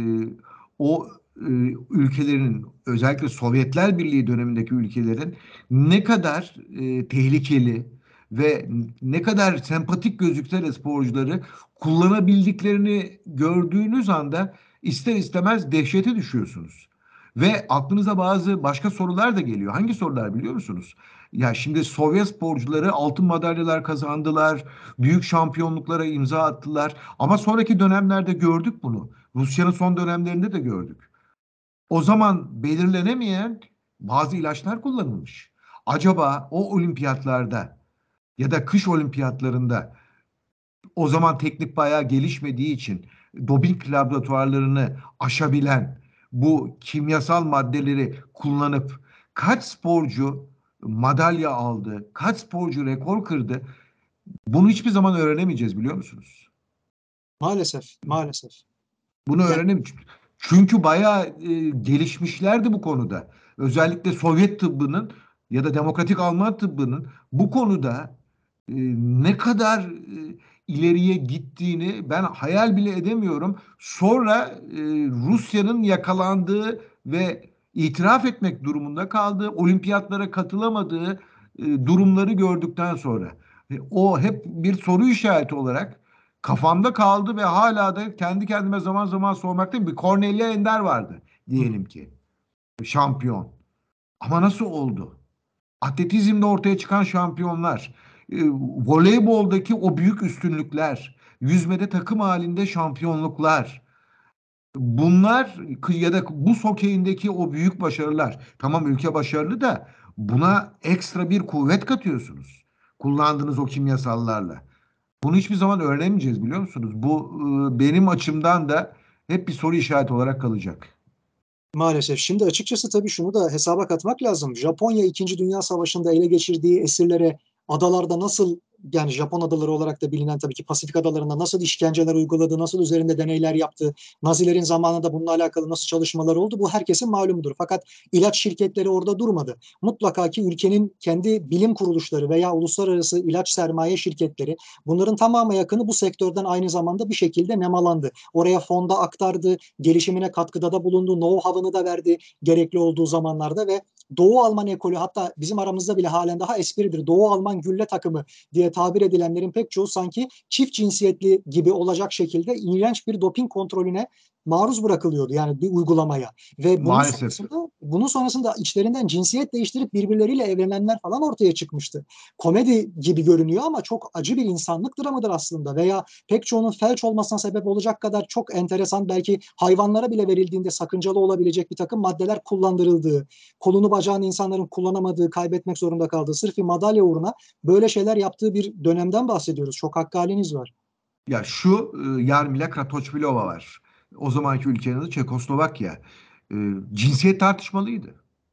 o ülkelerin özellikle Sovyetler Birliği dönemindeki ülkelerin ne kadar tehlikeli ve ne kadar sempatik gözükse de sporcuları kullanabildiklerini gördüğünüz anda ister istemez dehşete düşüyorsunuz. Ve aklınıza bazı başka sorular da geliyor. Hangi sorular biliyor musunuz? Ya şimdi Sovyet sporcuları altın madalyalar kazandılar, büyük şampiyonluklara imza attılar. Ama sonraki dönemlerde gördük bunu. Rusya'nın son dönemlerinde de gördük. O zaman belirlenemeyen bazı ilaçlar kullanılmış. Acaba o olimpiyatlarda ya da kış olimpiyatlarında o zaman teknik bayağı gelişmediği için doping laboratuvarlarını aşabilen bu kimyasal maddeleri kullanıp kaç sporcu madalya aldı, kaç sporcu rekor kırdı, bunu hiçbir zaman öğrenemeyeceğiz biliyor musunuz? Maalesef, maalesef. Bunu Yani öğrenemeyeceğiz. Çünkü bayağı gelişmişlerdi bu konuda. Özellikle Sovyet tıbbının ya da Demokratik Alman tıbbının bu konuda ne kadar ileriye gittiğini ben hayal bile edemiyorum. Sonra Rusya'nın yakalandığı ve itiraf etmek durumunda kaldığı, olimpiyatlara katılamadığı durumları gördükten sonra o hep bir soru işareti olarak kafamda kaldı ve hala da kendi kendime zaman zaman sormaktayım. Bir Cornelia Ender vardı diyelim ki. Şampiyon. Ama nasıl oldu? Atletizmde ortaya çıkan şampiyonlar, voleyboldaki o büyük üstünlükler, yüzmede takım halinde şampiyonluklar, bunlar ya da buz hokeyindeki o büyük başarılar. Tamam ülke başarılı da buna ekstra bir kuvvet katıyorsunuz. Kullandığınız o kimyasallarla. Bunu hiçbir zaman öğrenemeyeceğiz biliyor musunuz? Bu benim açımdan da hep bir soru işareti olarak kalacak. maalesef. Şimdi açıkçası tabii şunu da hesaba katmak lazım. Japonya İkinci Dünya Savaşı'nda ele geçirdiği esirlere adalarda nasıl, yani Japon adaları olarak da bilinen tabii ki Pasifik adalarında nasıl işkenceler uyguladı, nasıl üzerinde deneyler yaptı, Nazilerin zamanında bununla alakalı nasıl çalışmalar oldu, bu herkesin malumudur. Fakat ilaç şirketleri orada durmadı. Mutlaka ki ülkenin kendi bilim kuruluşları veya uluslararası ilaç sermaye şirketleri, bunların tamamı yakını bu sektörden aynı zamanda bir şekilde nemalandı. Oraya fonda aktardı, gelişimine katkıda da bulundu, know-how'ını da verdi gerekli olduğu zamanlarda ve Doğu Alman ekolü, hatta bizim aramızda bile halen daha espridir, Doğu Alman gülle takımı diye tabir edilenlerin pek çoğu sanki çift cinsiyetli gibi olacak şekilde iğrenç bir doping kontrolüne maruz bırakılıyordu, yani bir uygulamaya. Ve Maalesef. bunun sonrasında içlerinden cinsiyet değiştirip birbirleriyle evlenenler falan ortaya çıkmıştı. Komedi gibi görünüyor ama çok acı bir insanlık dramıdır aslında. Veya pek çoğunun felç olmasına sebep olacak kadar çok enteresan, belki hayvanlara bile verildiğinde sakıncalı olabilecek bir takım maddeler kullandırıldığı, kolunu bacağını insanların kullanamadığı, kaybetmek zorunda kaldığı, sırf bir madalya uğruna böyle şeyler yaptığı bir dönemden bahsediyoruz. Çok hakkaniyetiniz var. Ya şu Jarmila Kratochvilova var. O zamanki ülkenin adı Çekoslovakya. Cinsiyet tartışmalıydı.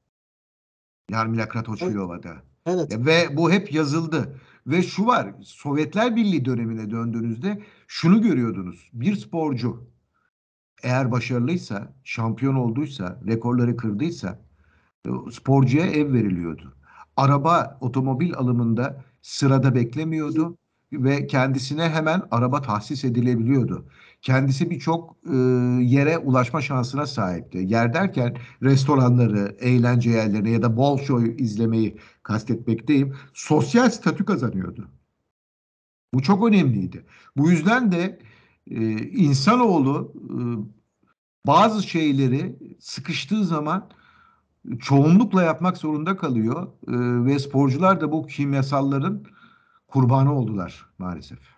Jarmila Evet, Kratochvilova'da. evet. Ve bu hep yazıldı. Ve şu var, Sovyetler Birliği dönemine döndüğünüzde şunu görüyordunuz. Bir sporcu eğer başarılıysa, şampiyon olduysa, rekorları kırdıysa sporcuya ev veriliyordu. Araba, otomobil alımında sırada beklemiyordu ve kendisine hemen araba tahsis edilebiliyordu. Kendisi birçok yere ulaşma şansına sahipti. Yer derken restoranları, eğlence yerlerini ya da Bolşoy izlemeyi kastetmekteyim. Sosyal statü kazanıyordu. Bu çok önemliydi. Bu yüzden de insanoğlu bazı şeyleri sıkıştığı zaman çoğunlukla yapmak zorunda kalıyor ve sporcular da bu kimyasalların kurbanı oldular maalesef.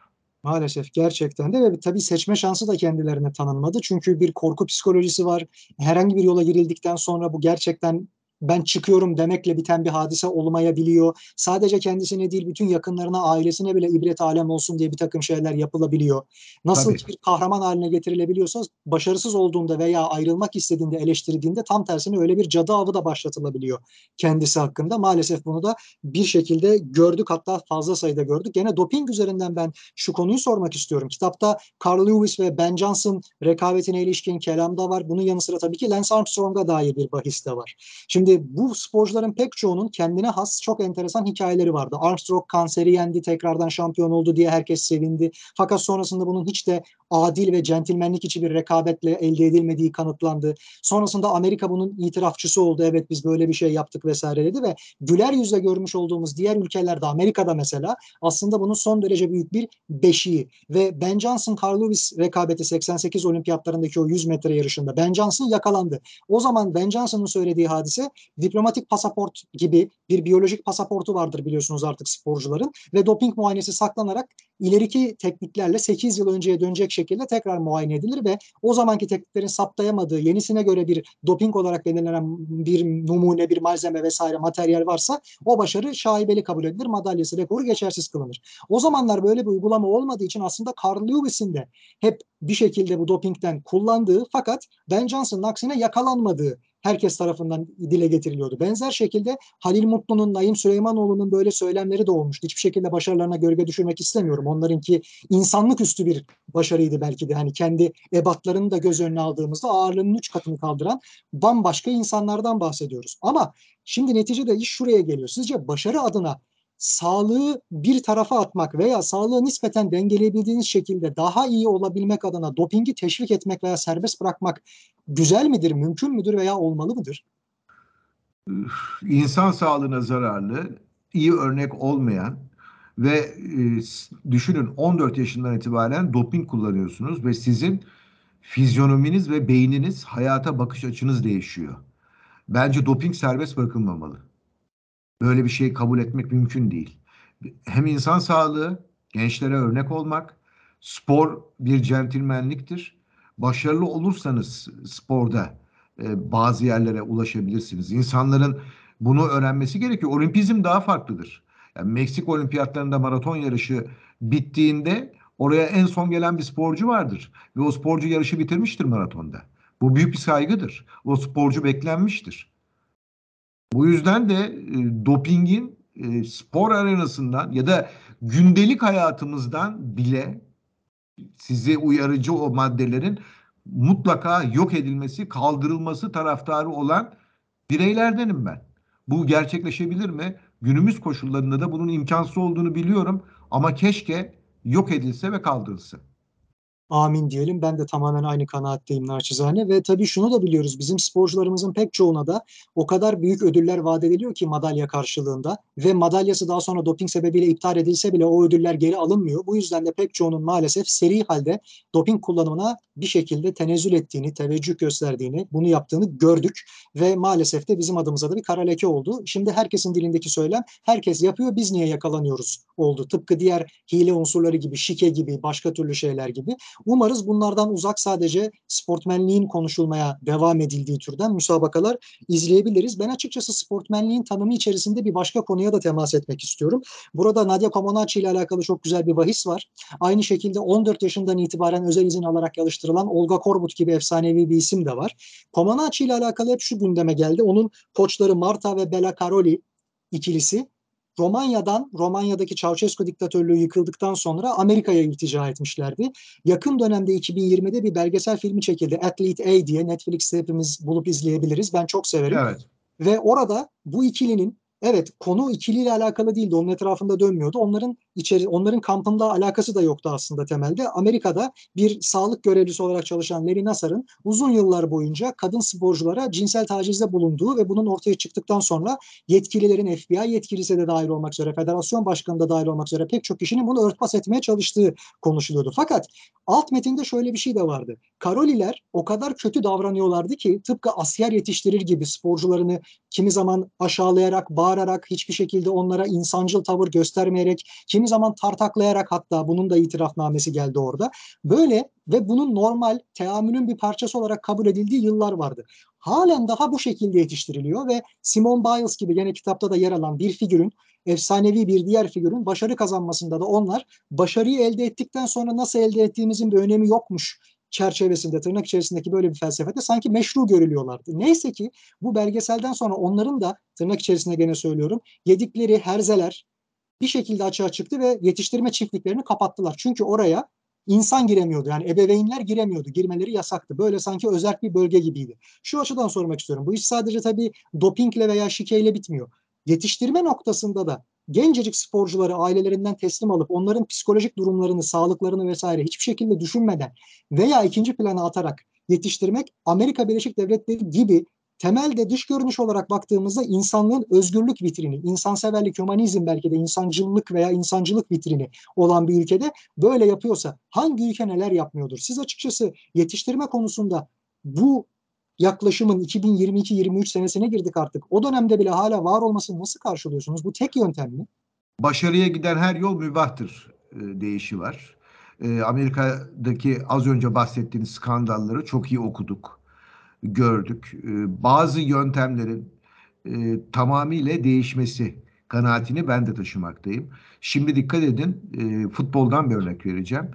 Maalesef gerçekten de ve tabii seçme şansı da kendilerine tanınmadı. Çünkü bir korku psikolojisi var. Herhangi bir yola girildikten sonra bu gerçekten ben çıkıyorum demekle biten bir hadise olmayabiliyor. Sadece kendisine değil bütün yakınlarına, ailesine bile ibret alem olsun diye bir takım şeyler yapılabiliyor. Nasıl Tabii. ki bir kahraman haline getirilebiliyorsa başarısız olduğunda veya ayrılmak istediğinde, eleştirildiğinde tam tersine öyle bir cadı avı da başlatılabiliyor kendisi hakkında. Maalesef bunu da bir şekilde gördük, hatta fazla sayıda gördük. Gene doping üzerinden ben şu konuyu sormak istiyorum. Kitapta Carl Lewis ve Ben Johnson rekabetine ilişkin kelam da var. Bunun yanı sıra tabii ki Lance Armstrong'a dair bir bahis de var. Şimdi bu sporcuların pek çoğunun kendine has çok enteresan hikayeleri vardı. Armstrong kanseri yendi, tekrardan şampiyon oldu diye herkes sevindi. Fakat sonrasında bunun hiç de adil ve centilmenlik içi bir rekabetle elde edilmediği kanıtlandı. Sonrasında Amerika bunun itirafçısı oldu. Evet biz böyle bir şey yaptık vesaire dedi ve güler yüzle görmüş olduğumuz diğer ülkelerde, Amerika'da mesela, aslında bunun son derece büyük bir beşiği ve Ben Johnson Carl Lewis rekabeti 88 olimpiyatlarındaki o 100 metre yarışında Ben Johnson yakalandı. O zaman Ben Johnson'ın söylediği hadise diplomatik pasaport gibi bir biyolojik pasaportu vardır biliyorsunuz artık sporcuların ve doping muayenesi saklanarak ileriki tekniklerle 8 yıl önceye dönecek şekilde tekrar muayene edilir ve o zamanki tekniklerin saptayamadığı yenisine göre bir doping olarak belirlenen bir numune, bir malzeme vesaire materyal varsa o başarı şaibeli kabul edilir. Madalyası, rekoru geçersiz kılınır. O zamanlar böyle bir uygulama olmadığı için aslında Carl Lewis'in de hep bir şekilde bu dopingten kullandığı fakat Ben Johnson'ın aksine yakalanmadığı herkes tarafından dile getiriliyordu. Benzer şekilde Halil Mutlu'nun, Naim Süleymanoğlu'nun böyle söylemleri de olmuştu. Hiçbir şekilde başarılarına gölge düşürmek istemiyorum. Onlarınki insanlık üstü bir başarıydı belki de. Hani kendi ebatlarını da göz önüne aldığımızda ağırlığının 3 katını kaldıran bambaşka insanlardan bahsediyoruz. Ama şimdi neticede iş şuraya geliyor. Sizce başarı adına sağlığı bir tarafa atmak veya sağlığı nispeten dengeleyebildiğiniz şekilde daha iyi olabilmek adına dopingi teşvik etmek veya serbest bırakmak güzel midir, mümkün müdür veya olmalı mıdır? İnsan sağlığına zararlı, iyi örnek olmayan ve düşünün 14 yaşından itibaren doping kullanıyorsunuz ve sizin fizyonominiz ve beyniniz, hayata bakış açınız değişiyor. Bence doping serbest bırakılmamalı. Böyle bir şeyi kabul etmek mümkün değil. Hem insan sağlığı, gençlere örnek olmak, spor bir centilmenliktir. Başarılı olursanız sporda bazı yerlere ulaşabilirsiniz. İnsanların bunu öğrenmesi gerekiyor. Olimpizm daha farklıdır. Yani Meksika olimpiyatlarında maraton yarışı bittiğinde oraya en son gelen bir sporcu vardır. Ve o sporcu yarışı bitirmiştir maratonda. Bu büyük bir saygıdır. O sporcu beklenmiştir. Bu yüzden de dopingin spor arenasından ya da gündelik hayatımızdan bile size uyarıcı o maddelerin mutlaka yok edilmesi, kaldırılması taraftarı olan bireylerdenim ben. Bu gerçekleşebilir mi? Günümüz koşullarında da bunun imkansız olduğunu biliyorum ama keşke yok edilse ve kaldırılsa. Amin diyelim. Ben de tamamen aynı kanaatteyim naçizane. Ve tabii şunu da biliyoruz. Bizim sporcularımızın pek çoğuna da o kadar büyük ödüller vaat ediliyor ki madalya karşılığında. Ve madalyası daha sonra doping sebebiyle iptal edilse bile o ödüller geri alınmıyor. Bu yüzden de pek çoğunun maalesef seri halde doping kullanımına bir şekilde tenezzül ettiğini, teveccüh gösterdiğini, bunu yaptığını gördük. Ve maalesef de bizim adımıza da bir kara leke oldu. Şimdi herkesin dilindeki söylem, herkes yapıyor, biz niye yakalanıyoruz oldu. Tıpkı diğer hile unsurları gibi, şike gibi, başka türlü şeyler gibi. Umarız bunlardan uzak sadece sportmenliğin konuşulmaya devam edildiği türden müsabakalar izleyebiliriz. Ben açıkçası sportmenliğin tanımı içerisinde bir başka konuya da temas etmek istiyorum. Burada Nadia Comaneci ile alakalı çok güzel bir bahis var. Aynı şekilde 14 yaşından itibaren özel izin alarak çalıştırılan Olga Korbut gibi efsanevi bir isim de var. Comaneci ile alakalı hep şu gündeme geldi. Onun koçları Marta ve Bela Karoli ikilisi Romanya'daki Çavuşescu diktatörlüğü yıkıldıktan sonra Amerika'ya iltica etmişlerdi. Yakın dönemde 2020'de bir belgesel filmi çekildi. Athlete A diye Netflix'te hepimiz bulup izleyebiliriz. Ben çok severim. Evet. Ve orada bu ikilinin, evet, konu ikiliyle alakalı değildi. Onun etrafında dönmüyordu. Onların kampında alakası da yoktu aslında temelde. Amerika'da bir sağlık görevlisi olarak çalışan Larry Nassar'ın uzun yıllar boyunca kadın sporculara cinsel tacizde bulunduğu ve bunun ortaya çıktıktan sonra yetkililerin, FBI yetkilisi de dahil olmak üzere, federasyon başkanı da dahil olmak üzere pek çok kişinin bunu örtbas etmeye çalıştığı konuşuluyordu. Fakat alt metinde şöyle bir şey de vardı. Karoliler o kadar kötü davranıyorlardı ki tıpkı asker yetiştirir gibi sporcularını kimi zaman aşağılayarak, bağırarak, hiçbir şekilde onlara insancıl tavır göstermeyerek, kimi kimi zaman tartaklayarak, hatta bunun da itirafnamesi geldi orada. Böyle ve bunun normal teamülün bir parçası olarak kabul edildiği yıllar vardı. Halen daha bu şekilde yetiştiriliyor ve Simone Biles gibi gene kitapta da yer alan bir figürün, efsanevi bir diğer figürün başarı kazanmasında da onlar başarıyı elde ettikten sonra nasıl elde ettiğimizin bir önemi yokmuş çerçevesinde, tırnak içerisindeki böyle bir felsefede sanki meşru görülüyorlardı. Neyse ki bu belgeselden sonra onların da, tırnak içerisinde gene söylüyorum, yedikleri herzeler bir şekilde açığa çıktı ve yetiştirme çiftliklerini kapattılar. Çünkü oraya insan giremiyordu. Yani ebeveynler giremiyordu. Girmeleri yasaktı. Böyle sanki özerk bir bölge gibiydi. Şu açıdan sormak istiyorum. Bu iş sadece tabii dopingle veya şikeyle bitmiyor. Yetiştirme noktasında da gencecik sporcuları ailelerinden teslim alıp onların psikolojik durumlarını, sağlıklarını vesaire hiçbir şekilde düşünmeden veya ikinci plana atarak yetiştirmek, Amerika Birleşik Devletleri gibi temelde dış görünüş olarak baktığımızda insanlığın özgürlük vitrini, insanseverlik, hümanizm, belki de insancılık veya insancılık vitrini olan bir ülkede böyle yapıyorsa hangi ülke neler yapmıyordur? Siz açıkçası yetiştirme konusunda bu yaklaşımın 2022-23 senesine girdik artık. O dönemde bile hala var olmasını nasıl karşılıyorsunuz? Bu tek yöntem mi? Başarıya giden her yol mübahtır deyişi var. Amerika'daki az önce bahsettiğiniz skandalları çok iyi okuduk, gördük. Bazı yöntemlerin tamamıyla değişmesi kanaatini ben de taşımaktayım. Şimdi dikkat edin, futboldan bir örnek vereceğim.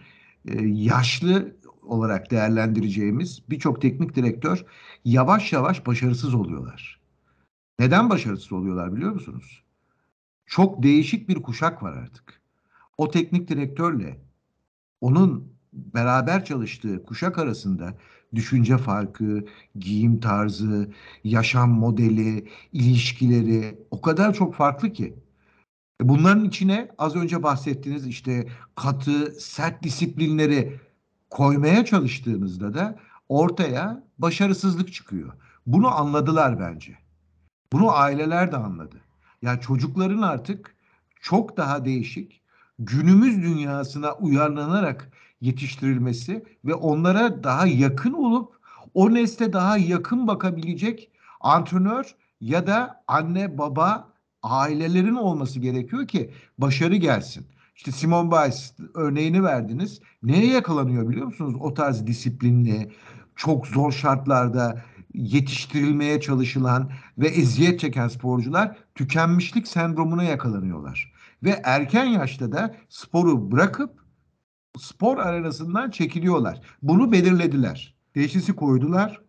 Yaşlı olarak değerlendireceğimiz birçok teknik direktör yavaş yavaş başarısız oluyorlar. Neden başarısız oluyorlar biliyor musunuz? Çok değişik bir kuşak var artık. O teknik direktörle onun beraber çalıştığı kuşak arasında düşünce farkı, giyim tarzı, yaşam modeli, ilişkileri o kadar çok farklı ki. Bunların içine az önce bahsettiğiniz işte katı, sert disiplinleri koymaya çalıştığınızda da ortaya başarısızlık çıkıyor. Bunu anladılar bence. Bunu aileler de anladı. Yani çocukların artık çok daha değişik, günümüz dünyasına uyarlanarak yetiştirilmesi ve onlara daha yakın olup o nesle daha yakın bakabilecek antrenör ya da anne baba ailelerin olması gerekiyor ki başarı gelsin. İşte Simone Biles örneğini verdiniz. Neye yakalanıyor biliyor musunuz? O tarz disiplinli, çok zor şartlarda yetiştirilmeye çalışılan ve eziyet çeken sporcular tükenmişlik sendromuna yakalanıyorlar. Ve erken yaşta da sporu bırakıp spor arenasından çekiliyorlar. Bunu belirlediler. Teşhisi koydular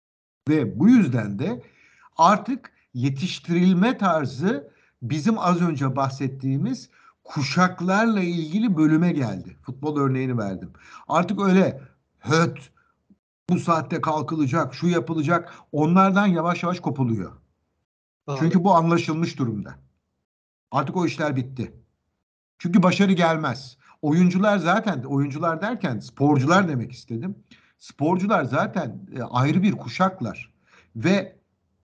ve bu yüzden de artık yetiştirilme tarzı bizim az önce bahsettiğimiz kuşaklarla ilgili bölüme geldi. Futbol örneğini verdim. Artık öyle höt, bu saatte kalkılacak, şu yapılacak. Onlardan yavaş yavaş kopuluyor. Anladım. Çünkü bu anlaşılmış durumda. Artık o işler bitti. Çünkü başarı gelmez. Oyuncular zaten, oyuncular derken sporcular demek istedim. Sporcular zaten ayrı bir kuşaklar. Ve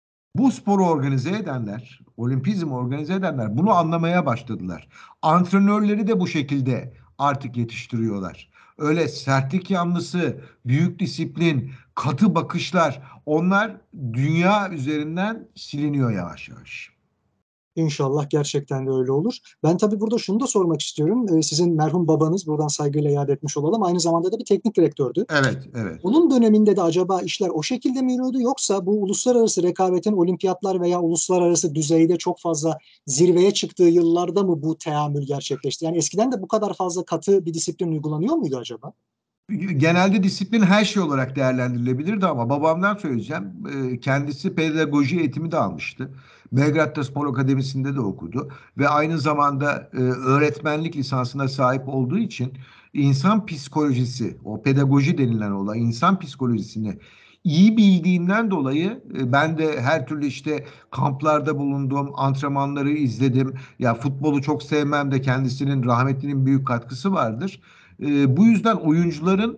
bu sporu organize edenler, olimpizmi organize edenler bunu anlamaya başladılar. Antrenörleri de bu şekilde artık yetiştiriyorlar. Öyle sertlik yanlısı, büyük disiplin, katı bakışlar onlar dünya üzerinden siliniyor yavaş yavaş. İnşallah gerçekten de öyle olur. Ben tabii burada şunu da sormak istiyorum. Sizin merhum babanız, buradan saygıyla yad etmiş olalım, aynı zamanda da bir teknik direktördü. Evet, evet. Onun döneminde de acaba işler o şekilde mi yürüyordu, yoksa bu uluslararası rekabetin olimpiyatlar veya uluslararası düzeyde çok fazla zirveye çıktığı yıllarda mı bu teamül gerçekleşti? Yani eskiden de bu kadar fazla katı bir disiplin uygulanıyor muydu acaba? Genelde disiplin her şey olarak değerlendirilebilirdi ama babamdan söyleyeceğim. Kendisi pedagoji eğitimi de almıştı. Belgrad'da Spor Akademisi'nde de okudu ve aynı zamanda öğretmenlik lisansına sahip olduğu için insan psikolojisi, o pedagoji denilen olay, insan psikolojisini iyi bildiğinden dolayı ben de her türlü işte kamplarda bulundum, antrenmanları izledim. Ya futbolu çok sevmem de kendisinin rahmetlinin büyük katkısı vardır. Bu yüzden oyuncuların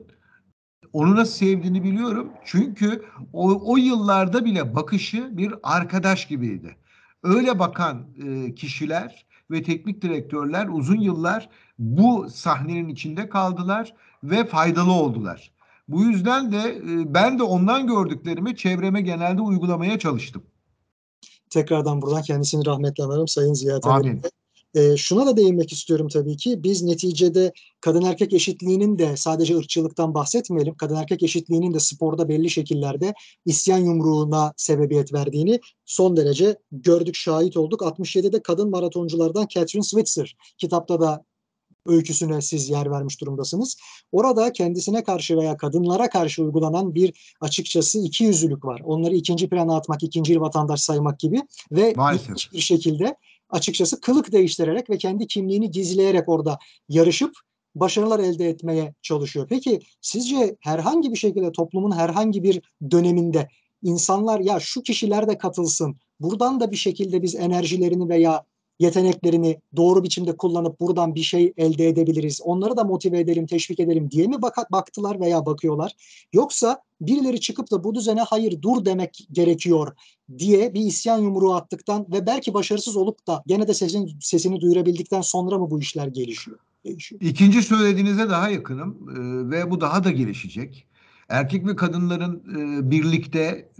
onu nasıl sevdiğini biliyorum. Çünkü o yıllarda bile bakışı bir arkadaş gibiydi. Öyle bakan kişiler ve teknik direktörler uzun yıllar bu sahnenin içinde kaldılar ve faydalı oldular. Bu yüzden de ben de ondan gördüklerimi çevreme genelde uygulamaya çalıştım. Tekrardan buradan kendisini rahmetle anarım Sayın Ziya Temelli. Amin. Şuna da değinmek istiyorum tabii ki. Biz neticede kadın erkek eşitliğinin de sadece ırkçılıktan bahsetmeyelim. Kadın erkek eşitliğinin de sporda belli şekillerde isyan yumruğuna sebebiyet verdiğini son derece gördük, şahit olduk. 67'de kadın maratonculardan Catherine Switzer, kitapta da öyküsüne siz yer vermiş durumdasınız. Orada kendisine karşı veya kadınlara karşı uygulanan bir açıkçası ikiyüzlülük var. Onları ikinci plana atmak, ikinci vatandaş saymak gibi ve Maalesef. ilginç bir şekilde açıkçası kılık değiştirerek ve kendi kimliğini gizleyerek orada yarışıp başarılar elde etmeye çalışıyor. Peki sizce herhangi bir şekilde toplumun herhangi bir döneminde insanlar ya şu kişiler de katılsın, buradan da bir şekilde biz enerjilerini veya yeteneklerini doğru biçimde kullanıp buradan bir şey elde edebiliriz, onları da motive edelim, teşvik edelim diye mi baktılar veya bakıyorlar? Yoksa birileri çıkıp da bu düzene hayır dur demek gerekiyor diye bir isyan yumruğu attıktan ve belki başarısız olup da gene de sesini duyurabildikten sonra mı bu işler gelişiyor? Değişiyor. İkinci söylediğinize daha yakınım ve bu daha da gelişecek. Erkek ve kadınların birlikte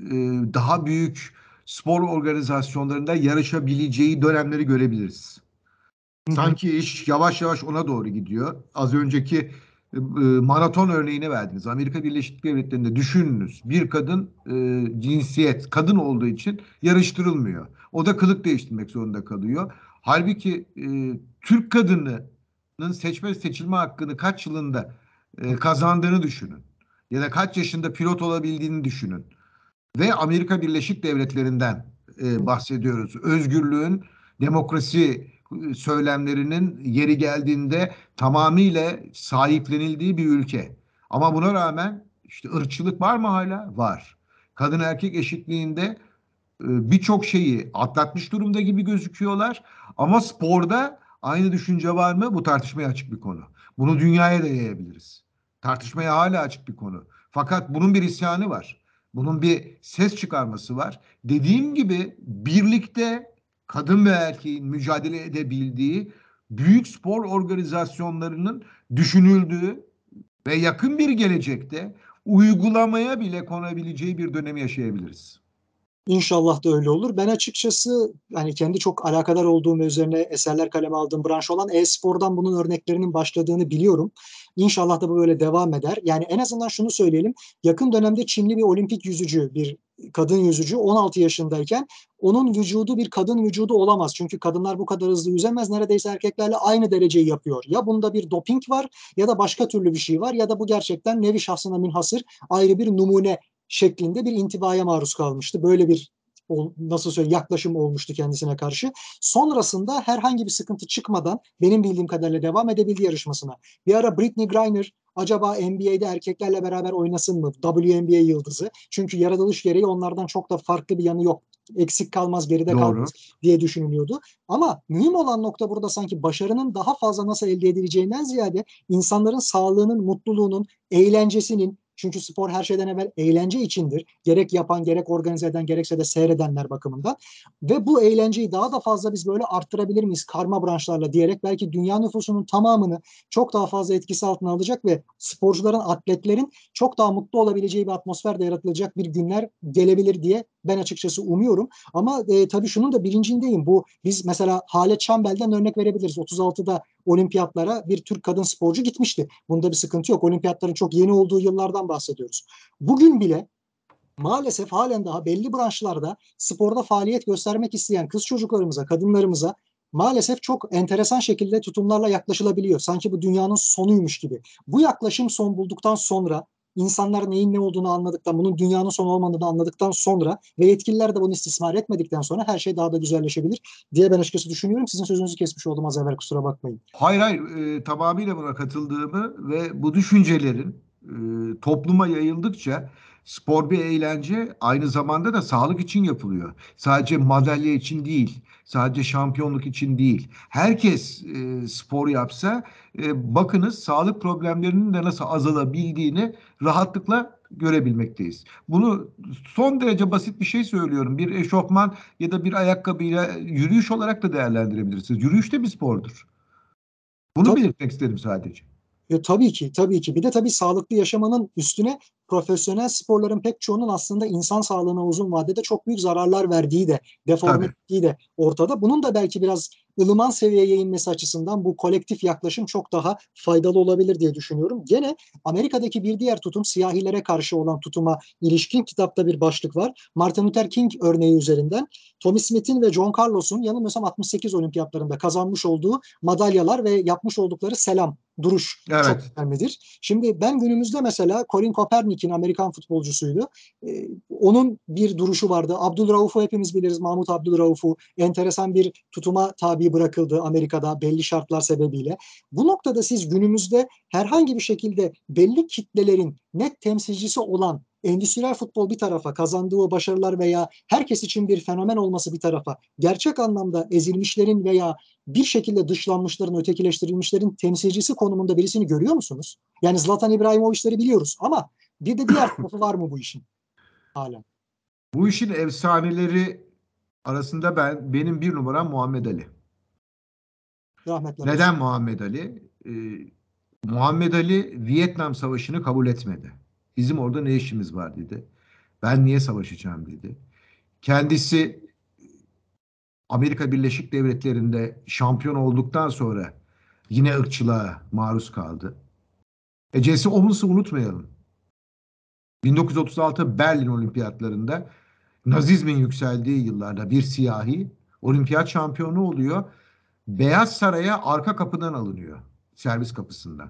daha büyük spor organizasyonlarında yarışabileceği dönemleri görebiliriz. Hı hı. Sanki iş yavaş yavaş ona doğru gidiyor. Az önceki maraton örneğini verdiniz. Amerika Birleşik Devletleri'nde düşününüz. Bir kadın cinsiyet kadın olduğu için yarıştırılmıyor. O da kılık değiştirmek zorunda kalıyor. Halbuki Türk kadınının seçme seçilme hakkını kaç yılında kazandığını düşünün. Ya da kaç yaşında pilot olabildiğini düşünün. Ve Amerika Birleşik Devletleri'nden bahsediyoruz. Özgürlüğün, demokrasi söylemlerinin yeri geldiğinde tamamıyla sahiplenildiği bir ülke. Ama buna rağmen işte ırkçılık var mı hala? Var. Kadın erkek eşitliğinde birçok şeyi atlatmış durumda gibi gözüküyorlar. Ama sporda aynı düşünce var mı? Bu tartışmaya açık bir konu. Bunu dünyaya da yayabiliriz. Tartışmaya hala açık bir konu. Fakat bunun bir isyanı var. Bunun bir ses çıkarması var. Dediğim gibi birlikte kadın ve erkeğin mücadele edebildiği büyük spor organizasyonlarının düşünüldüğü ve yakın bir gelecekte uygulamaya bile konabileceği bir dönemi yaşayabiliriz. İnşallah da öyle olur. Ben açıkçası hani kendi çok alakadar olduğum ve üzerine eserler kaleme aldığım branş olan e-spordan bunun örneklerinin başladığını biliyorum. İnşallah da bu böyle devam eder. Yani en azından şunu söyleyelim. Yakın dönemde Çinli bir olimpik yüzücü, bir kadın yüzücü 16 yaşındayken onun vücudu bir kadın vücudu olamaz. Çünkü kadınlar bu kadar hızlı yüzemez. Neredeyse erkeklerle aynı dereceyi yapıyor. Ya bunda bir doping var ya da başka türlü bir şey var ya da bu gerçekten nevi şahsına münhasır ayrı bir numune şeklinde bir intibaya maruz kalmıştı. Böyle bir nasıl söyleyeyim yaklaşım olmuştu kendisine karşı. Sonrasında herhangi bir sıkıntı çıkmadan benim bildiğim kadarıyla devam edebildi yarışmasına. Bir ara Brittney Griner acaba NBA'de erkeklerle beraber oynasın mı? WNBA yıldızı. Çünkü yaratılış gereği onlardan çok da farklı bir yanı yok. Eksik kalmaz, geride Doğru. kalmaz diye düşünülüyordu. Ama mühim olan nokta burada sanki başarının daha fazla nasıl elde edileceğinden ziyade insanların sağlığının, mutluluğunun, eğlencesinin, çünkü spor her şeyden evvel eğlence içindir. Gerek yapan, gerek organize eden, gerekse de seyredenler bakımından. Ve bu eğlenceyi daha da fazla biz böyle arttırabilir miyiz karma branşlarla diyerek belki dünya nüfusunun tamamını çok daha fazla etkisi altına alacak ve sporcuların, atletlerin çok daha mutlu olabileceği bir atmosferde yaratılacak bir günler gelebilir diye ben açıkçası umuyorum. Ama tabii şunun da bilincindeyim. Bu biz mesela Hale Çambel'den örnek verebiliriz. 36'da olimpiyatlara bir Türk kadın sporcu gitmişti. Bunda bir sıkıntı yok. Olimpiyatların çok yeni olduğu yıllardan bahsediyoruz. Bugün bile maalesef halen daha belli branşlarda sporda faaliyet göstermek isteyen kız çocuklarımıza, kadınlarımıza maalesef çok enteresan şekilde tutumlarla yaklaşılabiliyor. Sanki bu dünyanın sonuymuş gibi. Bu yaklaşım son bulduktan sonra insanlar neyin ne olduğunu anladıktan, bunun dünyanın sonu olmadığını anladıktan sonra ve yetkililer de bunu istismar etmedikten sonra her şey daha da güzelleşebilir diye ben açıkçası düşünüyorum. Sizin sözünüzü kesmiş oldum az evvel, kusura bakmayın. Hayır hayır tamamıyla buna katıldığımı ve bu düşüncelerin topluma yayıldıkça spor bir eğlence aynı zamanda da sağlık için yapılıyor. Sadece madalya için değil, sadece şampiyonluk için değil. Herkes spor yapsa bakınız sağlık problemlerinin de nasıl azalabildiğini rahatlıkla görebilmekteyiz. Bunu son derece basit bir şey söylüyorum. Bir eşofman ya da bir ayakkabıyla yürüyüş olarak da değerlendirebilirsiniz. Yürüyüş de bir spordur. Bunu Tabii. belirtmek isterim sadece. Tabii ki, tabii ki. Bir de tabii sağlıklı yaşamanın üstüne profesyonel sporların pek çoğunun aslında insan sağlığına uzun vadede çok büyük zararlar verdiği de, deforme Tabii. ettiği de ortada. Bunun da belki biraz ılıman seviyeye inmesi açısından bu kolektif yaklaşım çok daha faydalı olabilir diye düşünüyorum. Gene Amerika'daki bir diğer tutum, siyahilere karşı olan tutuma ilişkin kitapta bir başlık var. Martin Luther King örneği üzerinden Tommy Smith'in ve John Carlos'un yanılmıyorsam 68 olimpiyatlarında kazanmış olduğu madalyalar ve yapmış oldukları selam, duruş çok Evet. önemlidir. Şimdi ben günümüzde mesela Colin Kaepernick'in, Amerikan futbolcusuydu. Onun bir duruşu vardı. Abdülrauf'u hepimiz biliriz. Mahmut Abdülrauf'u enteresan bir tutuma tabi bırakıldı Amerika'da belli şartlar sebebiyle. Bu noktada siz günümüzde herhangi bir şekilde belli kitlelerin net temsilcisi olan endüstriyel futbol bir tarafa, kazandığı o başarılar veya herkes için bir fenomen olması bir tarafa, gerçek anlamda ezilmişlerin veya bir şekilde dışlanmışların, ötekileştirilmişlerin temsilcisi konumunda birisini görüyor musunuz? Yani Zlatan İbrahimovic'leri biliyoruz ama bir de diğer tarafı var mı bu işin hala? Bu işin efsaneleri arasında benim bir numaram Muhammed Ali. Rahmetler olsun. Neden Muhammed Ali? Muhammed Ali Vietnam Savaşı'nı kabul etmedi. Bizim orada ne işimiz var dedi. Ben niye savaşacağım dedi. Kendisi Amerika Birleşik Devletleri'nde şampiyon olduktan sonra yine ırkçılığa maruz kaldı. Jesse Owens'ı unutmayalım. 1936 Berlin Olimpiyatlarında Nazizmin yükseldiği yıllarda bir siyahi olimpiyat şampiyonu oluyor. Beyaz Saray'a arka kapıdan alınıyor. Servis kapısından.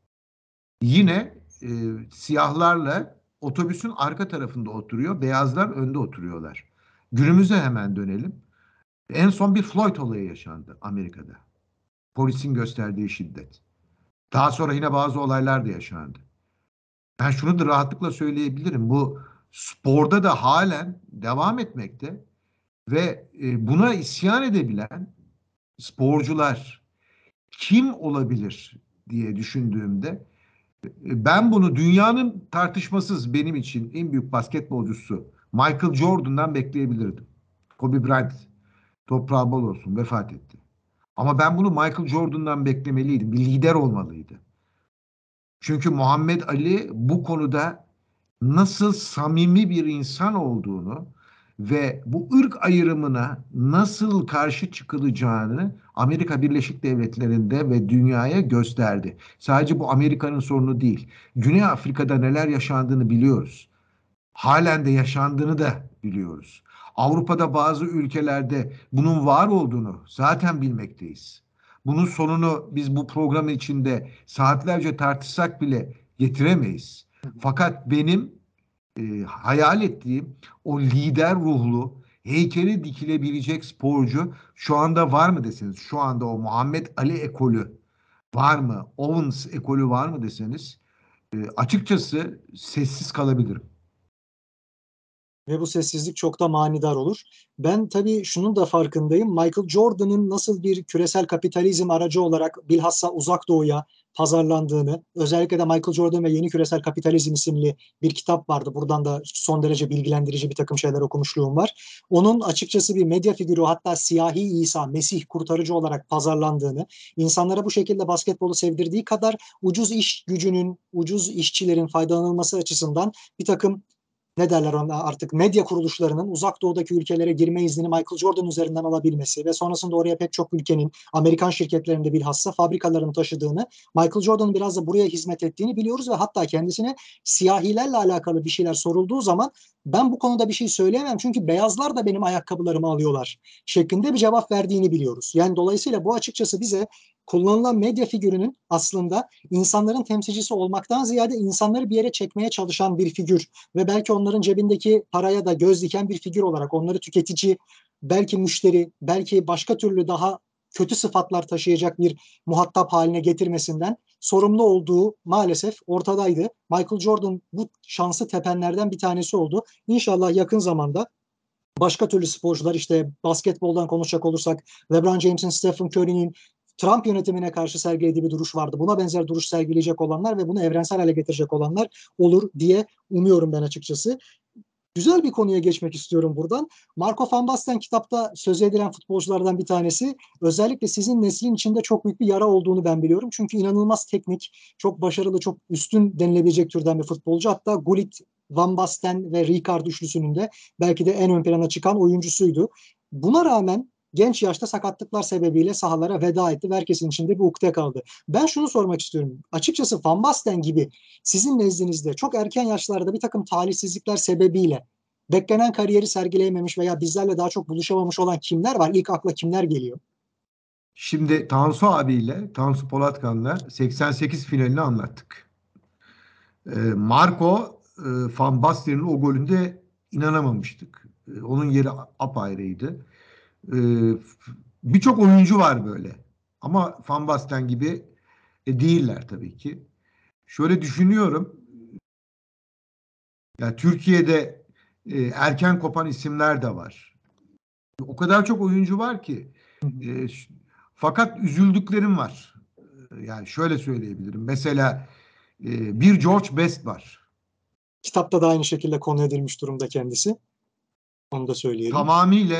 Yine siyahlarla otobüsün arka tarafında oturuyor. Beyazlar önde oturuyorlar. Günümüze hemen dönelim. En son bir Floyd olayı yaşandı Amerika'da. Polisin gösterdiği şiddet. Daha sonra yine bazı olaylar da yaşandı. Ben şunu da rahatlıkla söyleyebilirim. Bu sporda da halen devam etmekte ve buna isyan edebilen sporcular kim olabilir diye düşündüğümde ben bunu dünyanın tartışmasız benim için en büyük basketbolcusu Michael Jordan'dan bekleyebilirdim. Kobe Bryant toprağı bol olsun vefat etti. Ama ben bunu Michael Jordan'dan beklemeliydim. Bir lider olmalıydı. Çünkü Muhammed Ali bu konuda nasıl samimi bir insan olduğunu ve bu ırk ayrımına nasıl karşı çıkılacağını Amerika Birleşik Devletleri'nde ve dünyaya gösterdi. Sadece bu Amerika'nın sorunu değil. Güney Afrika'da neler yaşandığını biliyoruz. Halen de yaşandığını da biliyoruz. Avrupa'da bazı ülkelerde bunun var olduğunu zaten bilmekteyiz. Bunun sonunu biz bu program içinde saatlerce tartışsak bile getiremeyiz. Fakat benim hayal ettiğim o lider ruhlu, heykeli dikilebilecek sporcu şu anda var mı deseniz, şu anda o Muhammed Ali ekolü var mı, Owens ekolü var mı deseniz, açıkçası sessiz kalabilirim. Ve bu sessizlik çok da manidar olur. Ben tabii şunun da farkındayım. Michael Jordan'ın nasıl bir küresel kapitalizm aracı olarak bilhassa Uzak Doğu'ya pazarlandığını, özellikle de Michael Jordan ve Yeni Küresel Kapitalizm isimli bir kitap vardı. Buradan da son derece bilgilendirici bir takım şeyler okumuşluğum var. Onun açıkçası bir medya figürü, hatta siyahi İsa, Mesih kurtarıcı olarak pazarlandığını, insanlara bu şekilde basketbolu sevdirdiği kadar ucuz iş gücünün, ucuz işçilerin faydalanılması açısından bir takım, ne derler ona, artık medya kuruluşlarının uzak doğudaki ülkelere girme iznini Michael Jordan üzerinden alabilmesi ve sonrasında oraya pek çok ülkenin, Amerikan şirketlerinde bilhassa fabrikalarını taşıdığını, Michael Jordan'ın biraz da buraya hizmet ettiğini biliyoruz ve hatta kendisine siyahilerle alakalı bir şeyler sorulduğu zaman ben bu konuda bir şey söyleyemem çünkü beyazlar da benim ayakkabılarımı alıyorlar şeklinde bir cevap verdiğini biliyoruz. Yani dolayısıyla bu açıkçası bize kullanılan medya figürünün aslında insanların temsilcisi olmaktan ziyade insanları bir yere çekmeye çalışan bir figür ve belki onların cebindeki paraya da göz diken bir figür olarak onları tüketici, belki müşteri, belki başka türlü daha kötü sıfatlar taşıyacak bir muhatap haline getirmesinden sorumlu olduğu maalesef ortadaydı. Michael Jordan bu şansı tepenlerden bir tanesi oldu. İnşallah yakın zamanda başka türlü sporcular, işte basketboldan konuşacak olursak LeBron James'in, Stephen Curry'nin Trump yönetimine karşı sergilediği bir duruş vardı. Buna benzer duruş sergileyecek olanlar ve bunu evrensel hale getirecek olanlar olur diye umuyorum ben açıkçası. Güzel bir konuya geçmek istiyorum buradan. Marco van Basten kitapta söz edilen futbolculardan bir tanesi. Özellikle sizin neslin içinde çok büyük bir yara olduğunu ben biliyorum. Çünkü inanılmaz teknik, çok başarılı, çok üstün denilebilecek türden bir futbolcu. Hatta Gullit, Van Basten ve Rijkaard üçlüsünün de belki de en ön plana çıkan oyuncusuydu. Buna rağmen genç yaşta sakatlıklar sebebiyle sahalara veda etti ve herkesin içinde bir ukde kaldı. Ben şunu sormak istiyorum. Açıkçası Van Basten gibi sizin nezdinizde çok erken yaşlarda bir takım talihsizlikler sebebiyle beklenen kariyeri sergileyememiş veya bizlerle daha çok buluşamamış olan kimler var? İlk akla kimler geliyor? Şimdi Tansu abiyle, Tansu Polatkan'la 88 finalini anlattık. Marco Van Basten'in o golünde inanamamıştık. Onun yeri apayrıydı. E, Birçok oyuncu var böyle. Ama Van Basten gibi değiller tabii ki. Şöyle düşünüyorum. Ya Türkiye'de erken kopan isimler de var. O kadar çok oyuncu var ki. E, ş- Fakat üzüldüklerim var. Yani şöyle söyleyebilirim. Mesela bir George Best var. Kitapta da aynı şekilde konu edilmiş durumda kendisi. Onu da söyleyelim. Tamamıyla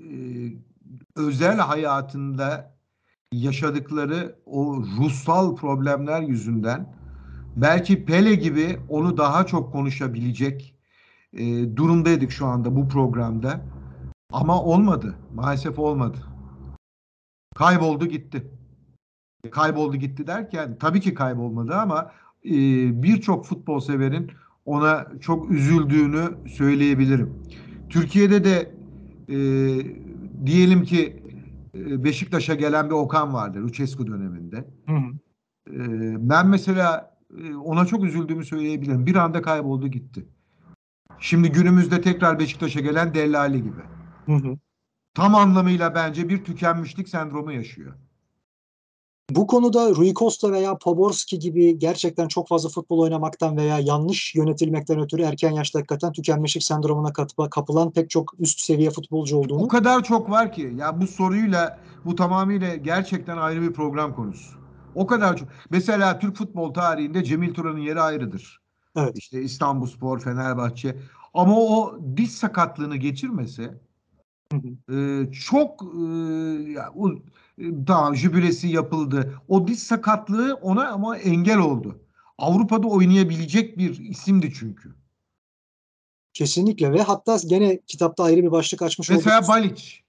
özel hayatında yaşadıkları o ruhsal problemler yüzünden belki Pele gibi onu daha çok konuşabilecek durumdaydık şu anda bu programda. Ama olmadı. Maalesef olmadı. Kayboldu gitti. Kayboldu gitti derken tabii ki kaybolmadı ama e, birçok futbol severin ona çok üzüldüğünü söyleyebilirim. Türkiye'de de e, diyelim ki Beşiktaş'a gelen bir Okan vardı Lucescu döneminde. Hı hı. Ben mesela ona çok üzüldüğümü söyleyebilirim. Bir anda kayboldu gitti. Şimdi günümüzde tekrar Beşiktaş'a gelen Dellali gibi. Hı hı. Tam anlamıyla bence bir tükenmişlik sendromu yaşıyor. Bu konuda Rui Costa veya Poborski gibi gerçekten çok fazla futbol oynamaktan veya yanlış yönetilmekten ötürü erken yaşta hakikaten tükenmişlik sendromuna kapılan pek çok üst seviye futbolcu O olduğunu. kadar çok var ki ya bu soruyla bu tamamıyla gerçekten ayrı bir program konusu. O kadar çok. Mesela Türk futbol tarihinde Cemil Turan'ın yeri ayrıdır. Evet. İşte İstanbulspor, Fenerbahçe. Ama o diş sakatlığını geçirmese Hı hı. çok ya, tamam jübilesi yapıldı. O diz sakatlığı ona ama engel oldu. Avrupa'da oynayabilecek bir isimdi çünkü. Kesinlikle ve hatta gene kitapta ayrı bir başlık açmış Mesela olduğumuz. Balic.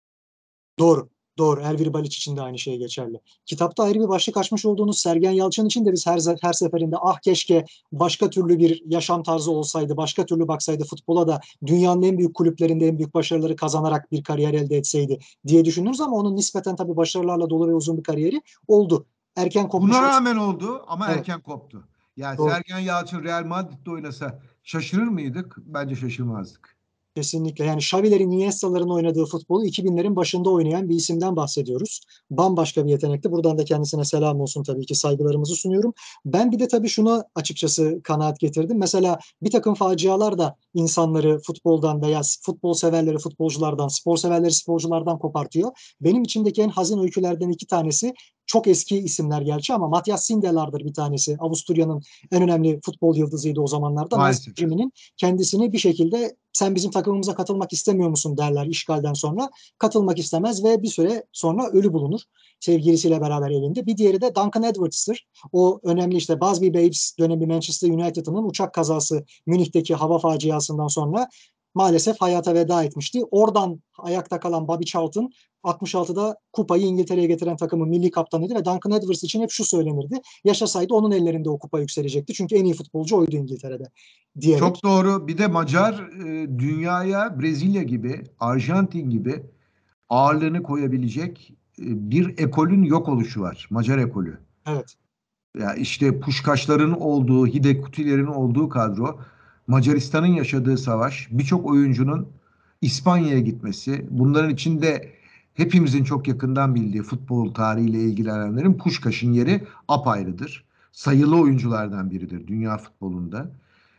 Doğru. Doğru. Ervil Baliç için de aynı şey geçerli. Kitapta ayrı bir başlık açmış olduğunuz Sergen Yalçın için de biz her seferinde ah keşke başka türlü bir yaşam tarzı olsaydı, başka türlü baksaydı futbola da dünyanın en büyük kulüplerinde en büyük başarıları kazanarak bir kariyer elde etseydi diye düşünürüz ama onun nispeten tabii başarılarla dolu ve uzun bir kariyeri oldu. Erken kopmuş Buna olsa. rağmen oldu ama Evet, erken koptu. Yani doğru. Sergen Yalçın Real Madrid'de oynasa şaşırır mıydık? Bence şaşırmazdık. Kesinlikle. Yani Xavi'lerin, Iniesta'ların oynadığı futbolu 2000'lerin başında oynayan bir isimden bahsediyoruz. Bambaşka bir yetenekti. Buradan da kendisine selam olsun tabii ki saygılarımızı sunuyorum. Ben bir de tabii şuna açıkçası kanaat getirdim. Mesela bir takım facialar da insanları futboldan veya futbol severleri futbolculardan, spor severleri sporculardan kopartıyor. Benim içimdeki en hazin öykülerden iki tanesi çok eski isimler gerçi ama Matthias Sindelar'dır bir tanesi. Avusturya'nın en önemli futbol yıldızıydı o zamanlarda. Nazi Maalesef. rejiminin kendisini bir şekilde sen bizim takımımıza katılmak istemiyor musun derler işgalden sonra. Katılmak istemez ve bir süre sonra ölü bulunur sevgilisiyle beraber evinde. Bir diğeri de Duncan Edwards'tır. O önemli işte Busby Babes dönemi Manchester United'ın uçak kazası Münih'teki hava faciasından sonra maalesef hayata veda etmişti. Oradan ayakta kalan Bobby Charlton 66'da kupayı İngiltere'ye getiren takımın milli kaptanıydı ve Duncan Edwards için hep şu söylenirdi. Yaşasaydı onun ellerinde o kupa yükselecekti. Çünkü en iyi futbolcu oydu İngiltere'de diyerek. Çok doğru. Bir de Macar dünyaya Brezilya gibi, Arjantin gibi ağırlığını koyabilecek bir ekolün yok oluşu var. Macar ekolü. Evet. Ya işte Puşkaşların olduğu, Hidekutilerin olduğu kadro, Macaristan'ın yaşadığı savaş, birçok oyuncunun İspanya'ya gitmesi, bunların içinde hepimizin çok yakından bildiği futbol tarihiyle ilgilenenlerin Puşkaş'ın yeri apayrıdır. Sayılı oyunculardan biridir dünya futbolunda.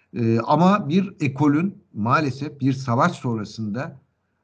Ama bir ekolün maalesef bir savaş sonrasında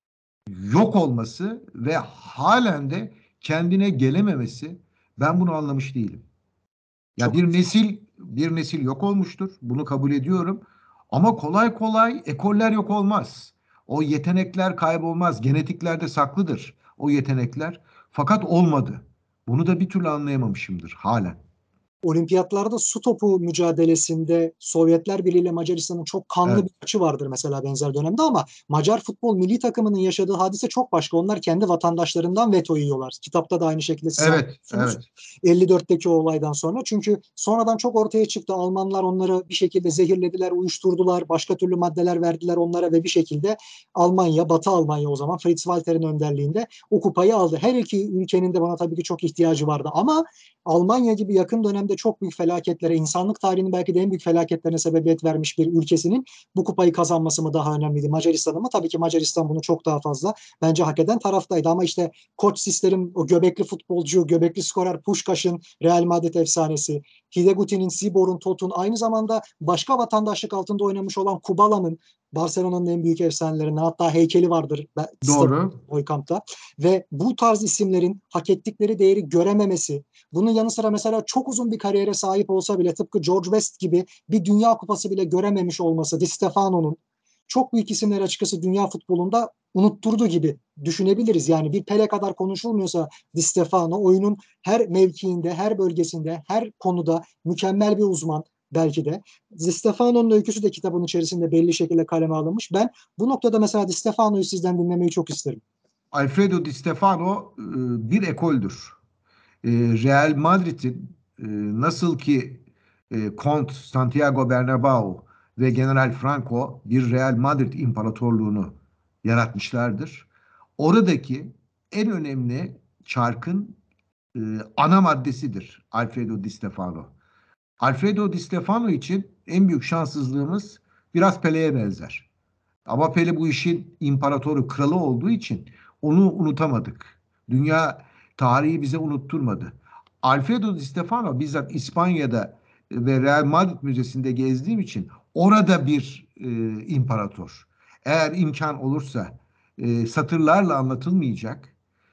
yok olması ve halen de kendine gelememesi ben bunu anlamış değilim. Ya Çok bir nesil yok olmuştur. Bunu kabul ediyorum. Ama kolay kolay ekoller yok olmaz. O yetenekler kaybolmaz. Genetiklerde saklıdır o yetenekler. Fakat olmadı. Bunu da bir türlü anlayamamışımdır halen. olimpiyatlarda su topu mücadelesinde Sovyetler Birliği ile Macaristan'ın çok kanlı Evet, bir maçı vardır mesela benzer dönemde, ama Macar futbol milli takımının yaşadığı hadise çok başka. Onlar kendi vatandaşlarından veto yiyorlar. Kitapta da aynı şekilde siz evet, anlatıyorsunuz. evet. 54'teki o olaydan sonra. Çünkü sonradan çok ortaya çıktı. Almanlar onları bir şekilde zehirlediler, uyuşturdular, başka türlü maddeler verdiler onlara ve bir şekilde Almanya, Batı Almanya o zaman Fritz Walter'in önderliğinde o kupayı aldı. Her iki ülkenin de bana tabii ki çok ihtiyacı vardı, ama Almanya gibi yakın dönemde çok büyük felaketlere, insanlık tarihinin belki de en büyük felaketlerine sebebiyet vermiş bir ülkesinin bu kupayı kazanması mı daha önemliydi, Macaristan'ın mı? Tabii ki Macaristan bunu çok daha fazla bence hak eden taraftaydı, ama işte koç sistemim, o göbekli futbolcu, göbekli skorer Puskas'ın Real Madrid efsanesi, Hideguti'nin, Sibor'un, Tot'un, aynı zamanda başka vatandaşlık altında oynamış olan Kubala'nın, Barcelona'nın en büyük efsanelerinden, hatta heykeli vardır Doğru. Oykamp'ta. Ve bu tarz isimlerin hak ettikleri değeri görememesi, bunun yanı sıra mesela çok uzun bir kariyere sahip olsa bile tıpkı George West gibi bir Dünya Kupası bile görememiş olması, Di Stefano'nun çok büyük isimler açıkçası dünya futbolunda unutturdu gibi düşünebiliriz. Yani bir Pele kadar konuşulmuyorsa Di Stefano oyunun her mevkiinde, her bölgesinde, her konuda mükemmel bir uzman belki de. Di Stefano'nun öyküsü de kitabın içerisinde belli şekilde kaleme alınmış. Ben bu noktada mesela Di Stefano'yu sizden dinlemeyi çok isterim. Alfredo Di Stefano bir ekoldür. Real Madrid'in nasıl ki Kont, Santiago Bernabéu ve General Franco bir Real Madrid imparatorluğunu yaratmışlardır. Oradaki en önemli çarkın e, ana maddesidir Alfredo Di Stefano. Alfredo Di Stefano için en büyük şanssızlığımız biraz Pele'ye benzer. Ama Pele bu işin imparatoru, kralı olduğu için onu unutamadık. Dünya tarihi bize unutturmadı. Alfredo Di Stefano bizzat İspanya'da ve Real Madrid Müzesi'nde gezdiğim için orada bir imparator. Eğer imkan olursa satırlarla anlatılmayacak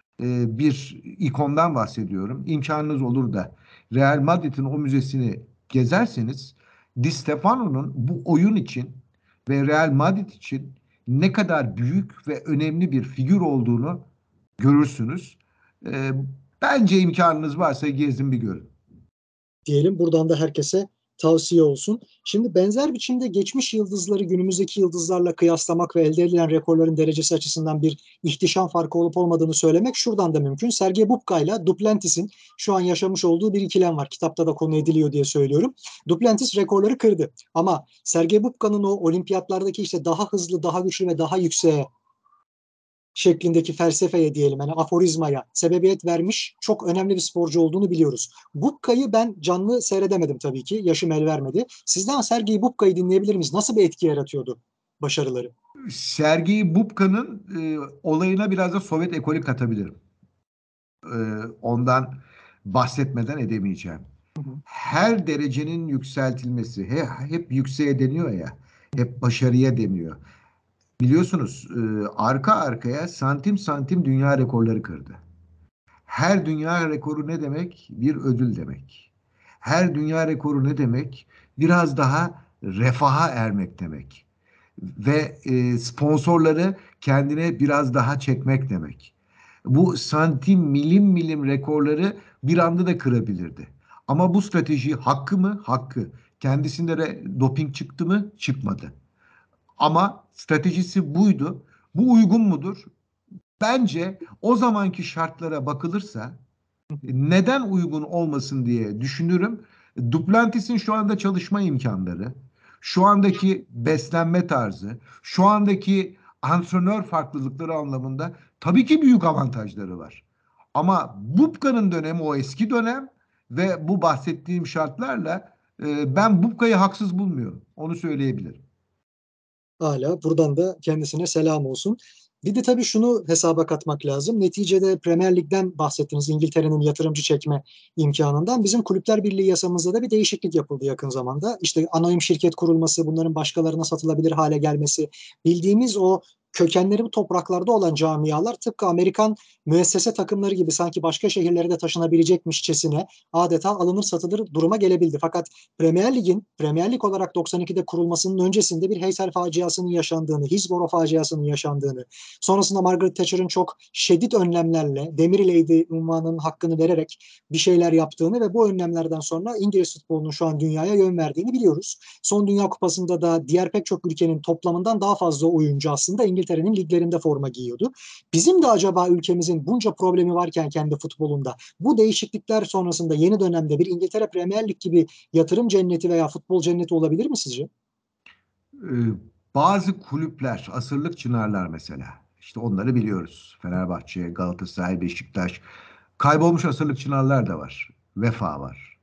bir ikondan bahsediyorum. İmkanınız olur da Real Madrid'in o müzesini gezerseniz Di Stefano'nun bu oyun için ve Real Madrid için ne kadar büyük ve önemli bir figür olduğunu görürsünüz. E, Bence imkanınız varsa gezin bir görün. Diyelim. Buradan da herkese tavsiye olsun. Şimdi benzer biçimde geçmiş yıldızları günümüzdeki yıldızlarla kıyaslamak ve elde edilen rekorların derecesi açısından bir ihtişam farkı olup olmadığını söylemek şuradan da mümkün. Sergey Bubka ile Duplantis'in şu an yaşamış olduğu bir ikilem var. Kitapta da konu ediliyor diye söylüyorum. Duplantis rekorları kırdı. Ama Sergey Bubka'nın o olimpiyatlardaki işte daha hızlı, daha güçlü ve daha yükseğe şeklindeki felsefeye diyelim, yani aforizmaya sebebiyet vermiş çok önemli bir sporcu olduğunu biliyoruz. Bubka'yı ben canlı seyredemedim tabii ki. Yaşım el vermedi. Sizden Sergey Bubka'yı dinleyebilir miyiz? Nasıl bir etki yaratıyordu başarıları? Sergei Bubka'nın olayına biraz da Sovyet ekolü katabilirim. E, Ondan bahsetmeden edemeyeceğim. Hı hı. Her derecenin yükseltilmesi, hep yükseğe deniyor ya, hep başarıya deniyor. Biliyorsunuz arka arkaya santim santim dünya rekorları kırdı. Her dünya rekoru ne demek? Bir ödül demek. Her dünya rekoru ne demek? Biraz daha refaha ermek demek. Ve sponsorları kendine biraz daha çekmek demek. Bu santim, milim milim rekorları bir anda da kırabilirdi. Ama bu strateji hakkı mı? Hakkı. Kendisinde de doping çıktı mı? Çıkmadı. Ama stratejisi buydu. Bu uygun mudur? Bence o zamanki şartlara bakılırsa neden uygun olmasın diye düşünürüm. Duplantis'in şu anda çalışma imkanları, şu andaki beslenme tarzı, şu andaki antrenör farklılıkları anlamında tabii ki büyük avantajları var. Ama Bubka'nın dönemi o eski dönem ve bu bahsettiğim şartlarla ben Bubka'yı haksız bulmuyorum. Onu söyleyebilirim. Hala buradan da kendisine selam olsun. Bir de tabii şunu hesaba katmak lazım. Neticede Premier Lig'den bahsettiniz. İngiltere'nin yatırımcı çekme imkanından. Bizim Kulüpler Birliği yasamızda da bir değişiklik yapıldı yakın zamanda. İşte anonim şirket kurulması, bunların başkalarına satılabilir hale gelmesi. Bildiğimiz o kökenleri bu topraklarda olan camialar tıpkı Amerikan müessese takımları gibi sanki başka şehirlere de taşınabilecekmişçesine adeta alınır satılır duruma gelebildi. Fakat Premier Lig olarak 92'de kurulmasının öncesinde bir Heysel faciasının yaşandığını, Hillsborough faciasının yaşandığını, sonrasında Margaret Thatcher'ın çok şiddet önlemlerle Demir Lady unvanının hakkını vererek bir şeyler yaptığını ve bu önlemlerden sonra İngiliz futbolunun şu an dünyaya yön verdiğini biliyoruz. Son Dünya Kupası'nda da diğer pek çok ülkenin toplamından daha fazla oyuncu aslında İngiltere'nin liglerinde forma giyiyordu. Bizim de acaba ülkemizin bunca problemi varken kendi futbolunda bu değişiklikler sonrasında yeni dönemde bir İngiltere Premier Lig gibi yatırım cenneti veya futbol cenneti olabilir mi sizce? Ee, Bazı kulüpler, asırlık çınarlar mesela. İşte onları biliyoruz. Fenerbahçe, Galatasaray, Beşiktaş. Kaybolmuş asırlık çınarlar da var. Vefa var.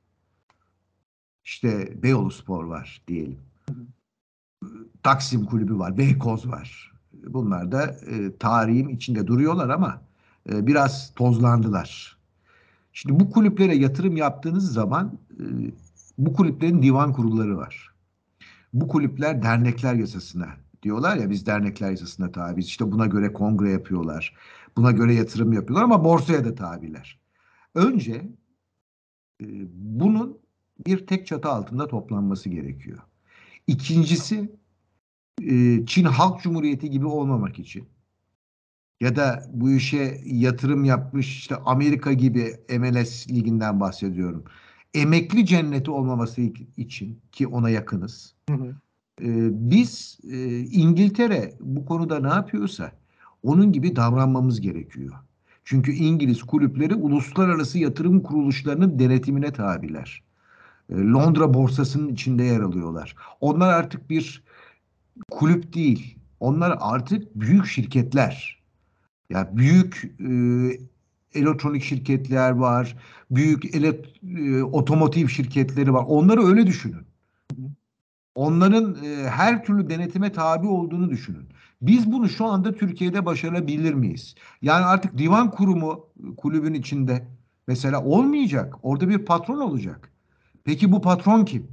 İşte Beyoğluspor var diyelim. Taksim Kulübü var, Beykoz var. Bunlar da tarihin içinde duruyorlar ama biraz tozlandılar. Şimdi bu kulüplere yatırım yaptığınız zaman bu kulüplerin divan kurulları var. Bu kulüpler dernekler yasasına diyorlar ya, biz dernekler yasasına tabiiz. İşte buna göre kongre yapıyorlar. Buna göre yatırım yapıyorlar ama borsaya da tabiler. Önce e, bunun bir tek çatı altında toplanması gerekiyor. İkincisi, Çin Halk Cumhuriyeti gibi olmamak için ya da bu işe yatırım yapmış işte Amerika gibi MLS liginden bahsediyorum. Emekli cenneti olmaması için ki ona yakınız. Hı hı. Biz İngiltere bu konuda ne yapıyorsa onun gibi davranmamız gerekiyor. Çünkü İngiliz kulüpleri uluslararası yatırım kuruluşlarının denetimine tabiler. Londra borsasının içinde yer alıyorlar. Onlar artık bir kulüp değil. Onlar artık büyük şirketler. Ya büyük elektronik şirketler var, büyük otomotiv şirketleri var. Onları öyle düşünün. Onların her türlü denetime tabi olduğunu düşünün. Biz bunu şu anda Türkiye'de başarabilir miyiz? Yani artık divan kurumu kulübün içinde mesela olmayacak. Orada bir patron olacak. Peki bu patron kim?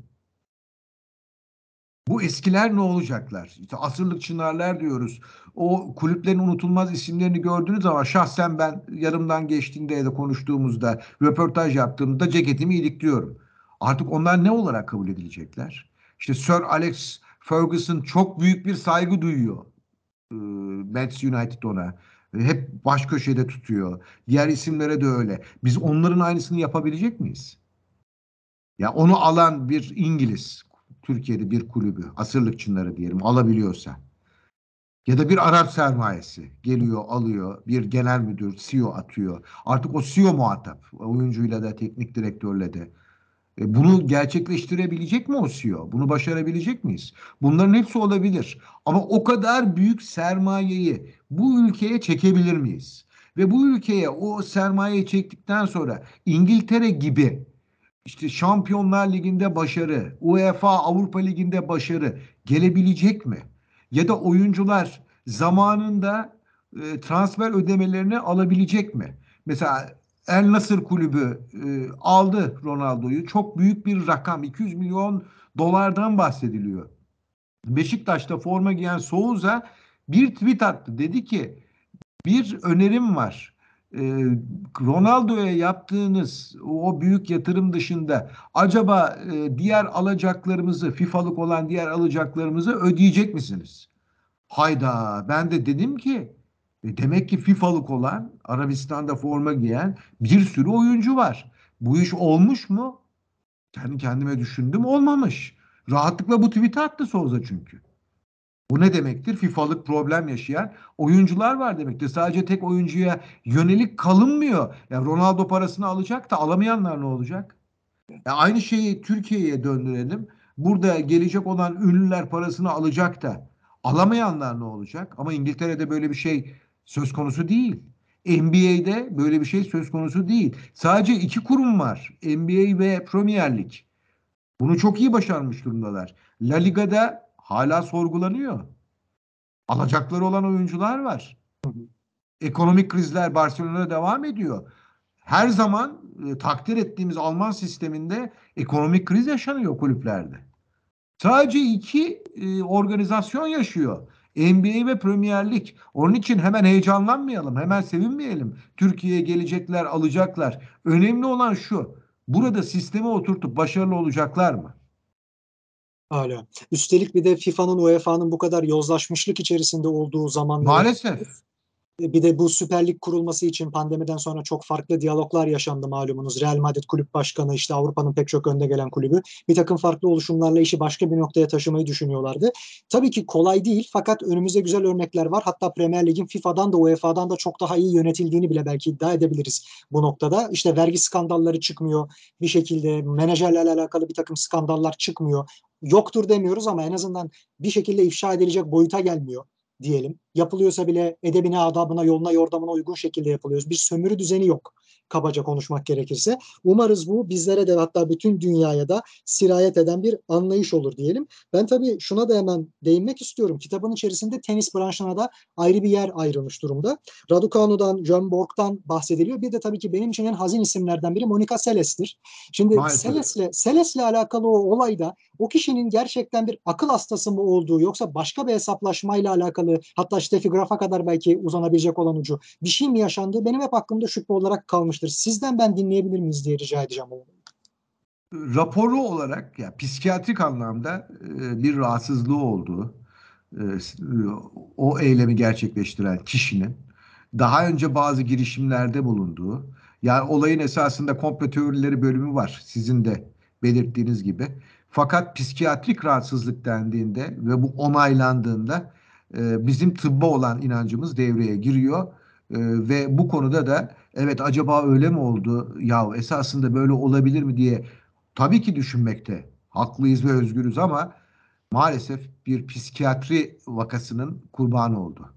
Bu eskiler ne olacaklar? İşte asırlık çınarlar diyoruz. O kulüplerin unutulmaz isimlerini gördüğünüz zaman şahsen ben yanımdan geçtiğinde ya da konuştuğumuzda, röportaj yaptığımda ceketimi ilikliyorum. Artık onlar ne olarak kabul edilecekler? İşte Sir Alex Ferguson çok büyük bir saygı duyuyor. Manchester United ona. Hep baş köşede tutuyor. Diğer isimlere de öyle. Biz onların aynısını yapabilecek miyiz? Ya onu alan bir İngiliz, Türkiye'de bir kulübü, asırlık çınarı diyelim alabiliyorsa ya da bir Arap sermayesi geliyor, alıyor, bir genel müdür, CEO atıyor. Artık o CEO muhatap, oyuncuyla da teknik direktörle de. Bunu gerçekleştirebilecek mi o CEO? Bunu başarabilecek miyiz? Bunların hepsi olabilir. Ama o kadar büyük sermayeyi bu ülkeye çekebilir miyiz? Ve bu ülkeye o sermayeyi çektikten sonra İngiltere gibi işte Şampiyonlar Ligi'nde başarı, UEFA Avrupa Ligi'nde başarı gelebilecek mi? Ya da oyuncular zamanında transfer ödemelerini alabilecek mi? Mesela El Nasır kulübü aldı Ronaldo'yu. Çok büyük bir rakam, 200 milyon dolardan bahsediliyor. Beşiktaş'ta forma giyen Souza bir tweet attı. Dedi ki bir önerim var. Ee, Ronaldo'ya yaptığınız o büyük yatırım dışında acaba diğer alacaklarımızı, FIFA'lık olan diğer alacaklarımızı ödeyecek misiniz? Hayda, ben de dedim ki demek ki FIFA'lık olan Arabistan'da forma giyen bir sürü oyuncu var. Bu iş olmuş mu? Kendi kendime düşündüm, olmamış. Rahatlıkla bu tweet'i attı Souza çünkü. Bu ne demektir? FIFA'lık problem yaşayan oyuncular var demektir. Sadece tek oyuncuya yönelik kalınmıyor. Ya Ronaldo parasını alacak da alamayanlar ne olacak? Aynı şeyi Türkiye'ye döndürelim. Burada gelecek olan ünlüler parasını alacak da alamayanlar ne olacak? Ama İngiltere'de böyle bir şey söz konusu değil. NBA'de böyle bir şey söz konusu değil. Sadece iki kurum var. NBA ve Premier Lig. Bunu çok iyi başarmış durumdalar. La Liga'da hala sorgulanıyor. Alacakları olan oyuncular var. Ekonomik krizler Barcelona'da devam ediyor. Her zaman takdir ettiğimiz Alman sisteminde ekonomik kriz yaşanıyor kulüplerde. Sadece iki organizasyon yaşıyor. NBA ve Premier Lig. Onun için hemen heyecanlanmayalım, hemen sevinmeyelim. Türkiye'ye gelecekler, alacaklar. Önemli olan şu, burada sisteme oturtup başarılı olacaklar mı? Hala. Üstelik bir de FIFA'nın, UEFA'nın bu kadar yozlaşmışlık içerisinde olduğu zamanları. Maalesef. Bir de bu Süper Lig kurulması için pandemiden sonra çok farklı diyaloglar yaşandı malumunuz. Real Madrid kulüp başkanı, işte Avrupa'nın pek çok önde gelen kulübü bir takım farklı oluşumlarla işi başka bir noktaya taşımayı düşünüyorlardı. Tabii ki kolay değil, fakat önümüzde güzel örnekler var. Hatta Premier Lig'in FIFA'dan da UEFA'dan da çok daha iyi yönetildiğini bile belki iddia edebiliriz bu noktada. İşte vergi skandalları çıkmıyor. Bir şekilde menajerlerle alakalı bir takım skandallar çıkmıyor. Yoktur demiyoruz ama en azından bir şekilde ifşa edilecek boyuta gelmiyor diyelim. Yapılıyorsa bile edebine, adabına, yoluna, yordamına uygun şekilde yapılıyoruz. Bir sömürü düzeni yok, kabaca konuşmak gerekirse. Umarız bu bizlere de, hatta bütün dünyaya da sirayet eden bir anlayış olur diyelim. Ben tabii şuna da hemen değinmek istiyorum. Kitabın içerisinde tenis branşına da ayrı bir yer ayrılmış durumda. Raducanu'dan, Björn Borg'dan bahsediliyor. Bir de tabii ki benim için en hazin isimlerden biri Monica Seles'tir. Şimdi Maalesef. Seles'le alakalı o olayda o kişinin gerçekten bir akıl hastası mı olduğu, yoksa başka bir hesaplaşmayla alakalı, hatta Steffi Graf'a kadar belki uzanabilecek olan ucu bir şey mi yaşandığı benim hep aklımda şüphe olarak kalmıştır. Sizden ben dinleyebilir miyiz diye rica edeceğim onu. Raporu olarak ya psikiyatrik anlamda bir rahatsızlığı olduğu, e, o eylemi gerçekleştiren kişinin daha önce bazı girişimlerde bulunduğu, yani olayın esasında komplo teorileri bölümü var sizin de belirttiğiniz gibi. Fakat psikiyatrik rahatsızlık dendiğinde ve bu onaylandığında bizim tıbba olan inancımız devreye giriyor. Ve bu konuda da evet acaba öyle mi oldu? Ya esasında böyle olabilir mi diye tabii ki düşünmekte haklıyız ve özgürüz ama maalesef bir psikiyatri vakasının kurbanı oldu.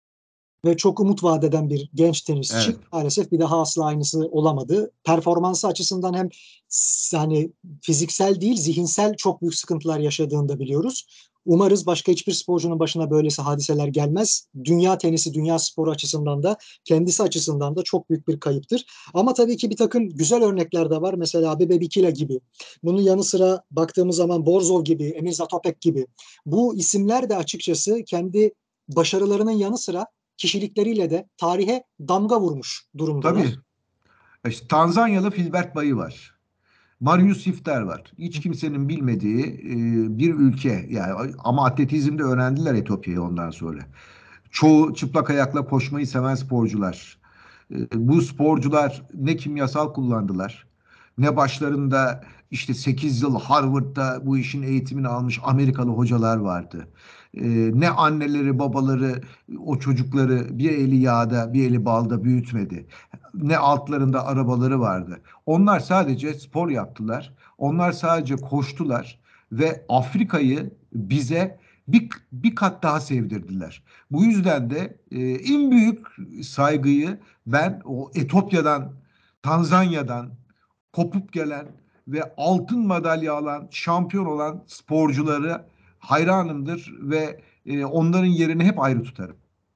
Ve çok umut vaat eden bir genç tenisçi Evet. maalesef bir daha asla aynısı olamadı. Performansı açısından hem yani fiziksel değil, zihinsel çok büyük sıkıntılar yaşadığını da biliyoruz. Umarız başka hiçbir sporcunun başına böylesi hadiseler gelmez. Dünya tenisi, dünya sporu açısından da kendisi açısından da çok büyük bir kayıptır. Ama tabii ki bir takım güzel örnekler de var. Mesela Bebe Bikila gibi. Bunun yanı sıra baktığımız zaman Borzov gibi, Emil Zatopek gibi. Bu isimler de açıkçası kendi başarılarının yanı sıra kişilikleriyle de tarihe damga vurmuş Tabii. durumdalar. İşte Tanzanyalı Filbert Bayi var. Marius Hifter var. Hiç kimsenin bilmediği bir ülke. Yani ama atletizmde öğrendiler Etiyopya'yı ondan sonra. Çoğu çıplak ayakla koşmayı seven sporcular. Bu sporcular ne kimyasal kullandılar, ne başlarında işte 8 yıl Harvard'da bu işin eğitimini almış Amerikalı hocalar vardı. Ne anneleri babaları o çocukları bir eli yağda bir eli balda büyütmedi. Ne altlarında arabaları vardı. Onlar sadece spor yaptılar. Onlar sadece koştular ve Afrika'yı bize bir kat daha sevdirdiler. Bu yüzden de en büyük saygıyı ben o Etopya'dan, Tanzanya'dan kopup gelen ve altın madalya alan, şampiyon olan sporcuları hayranımdır ve onların yerini hep ayrı tutarım.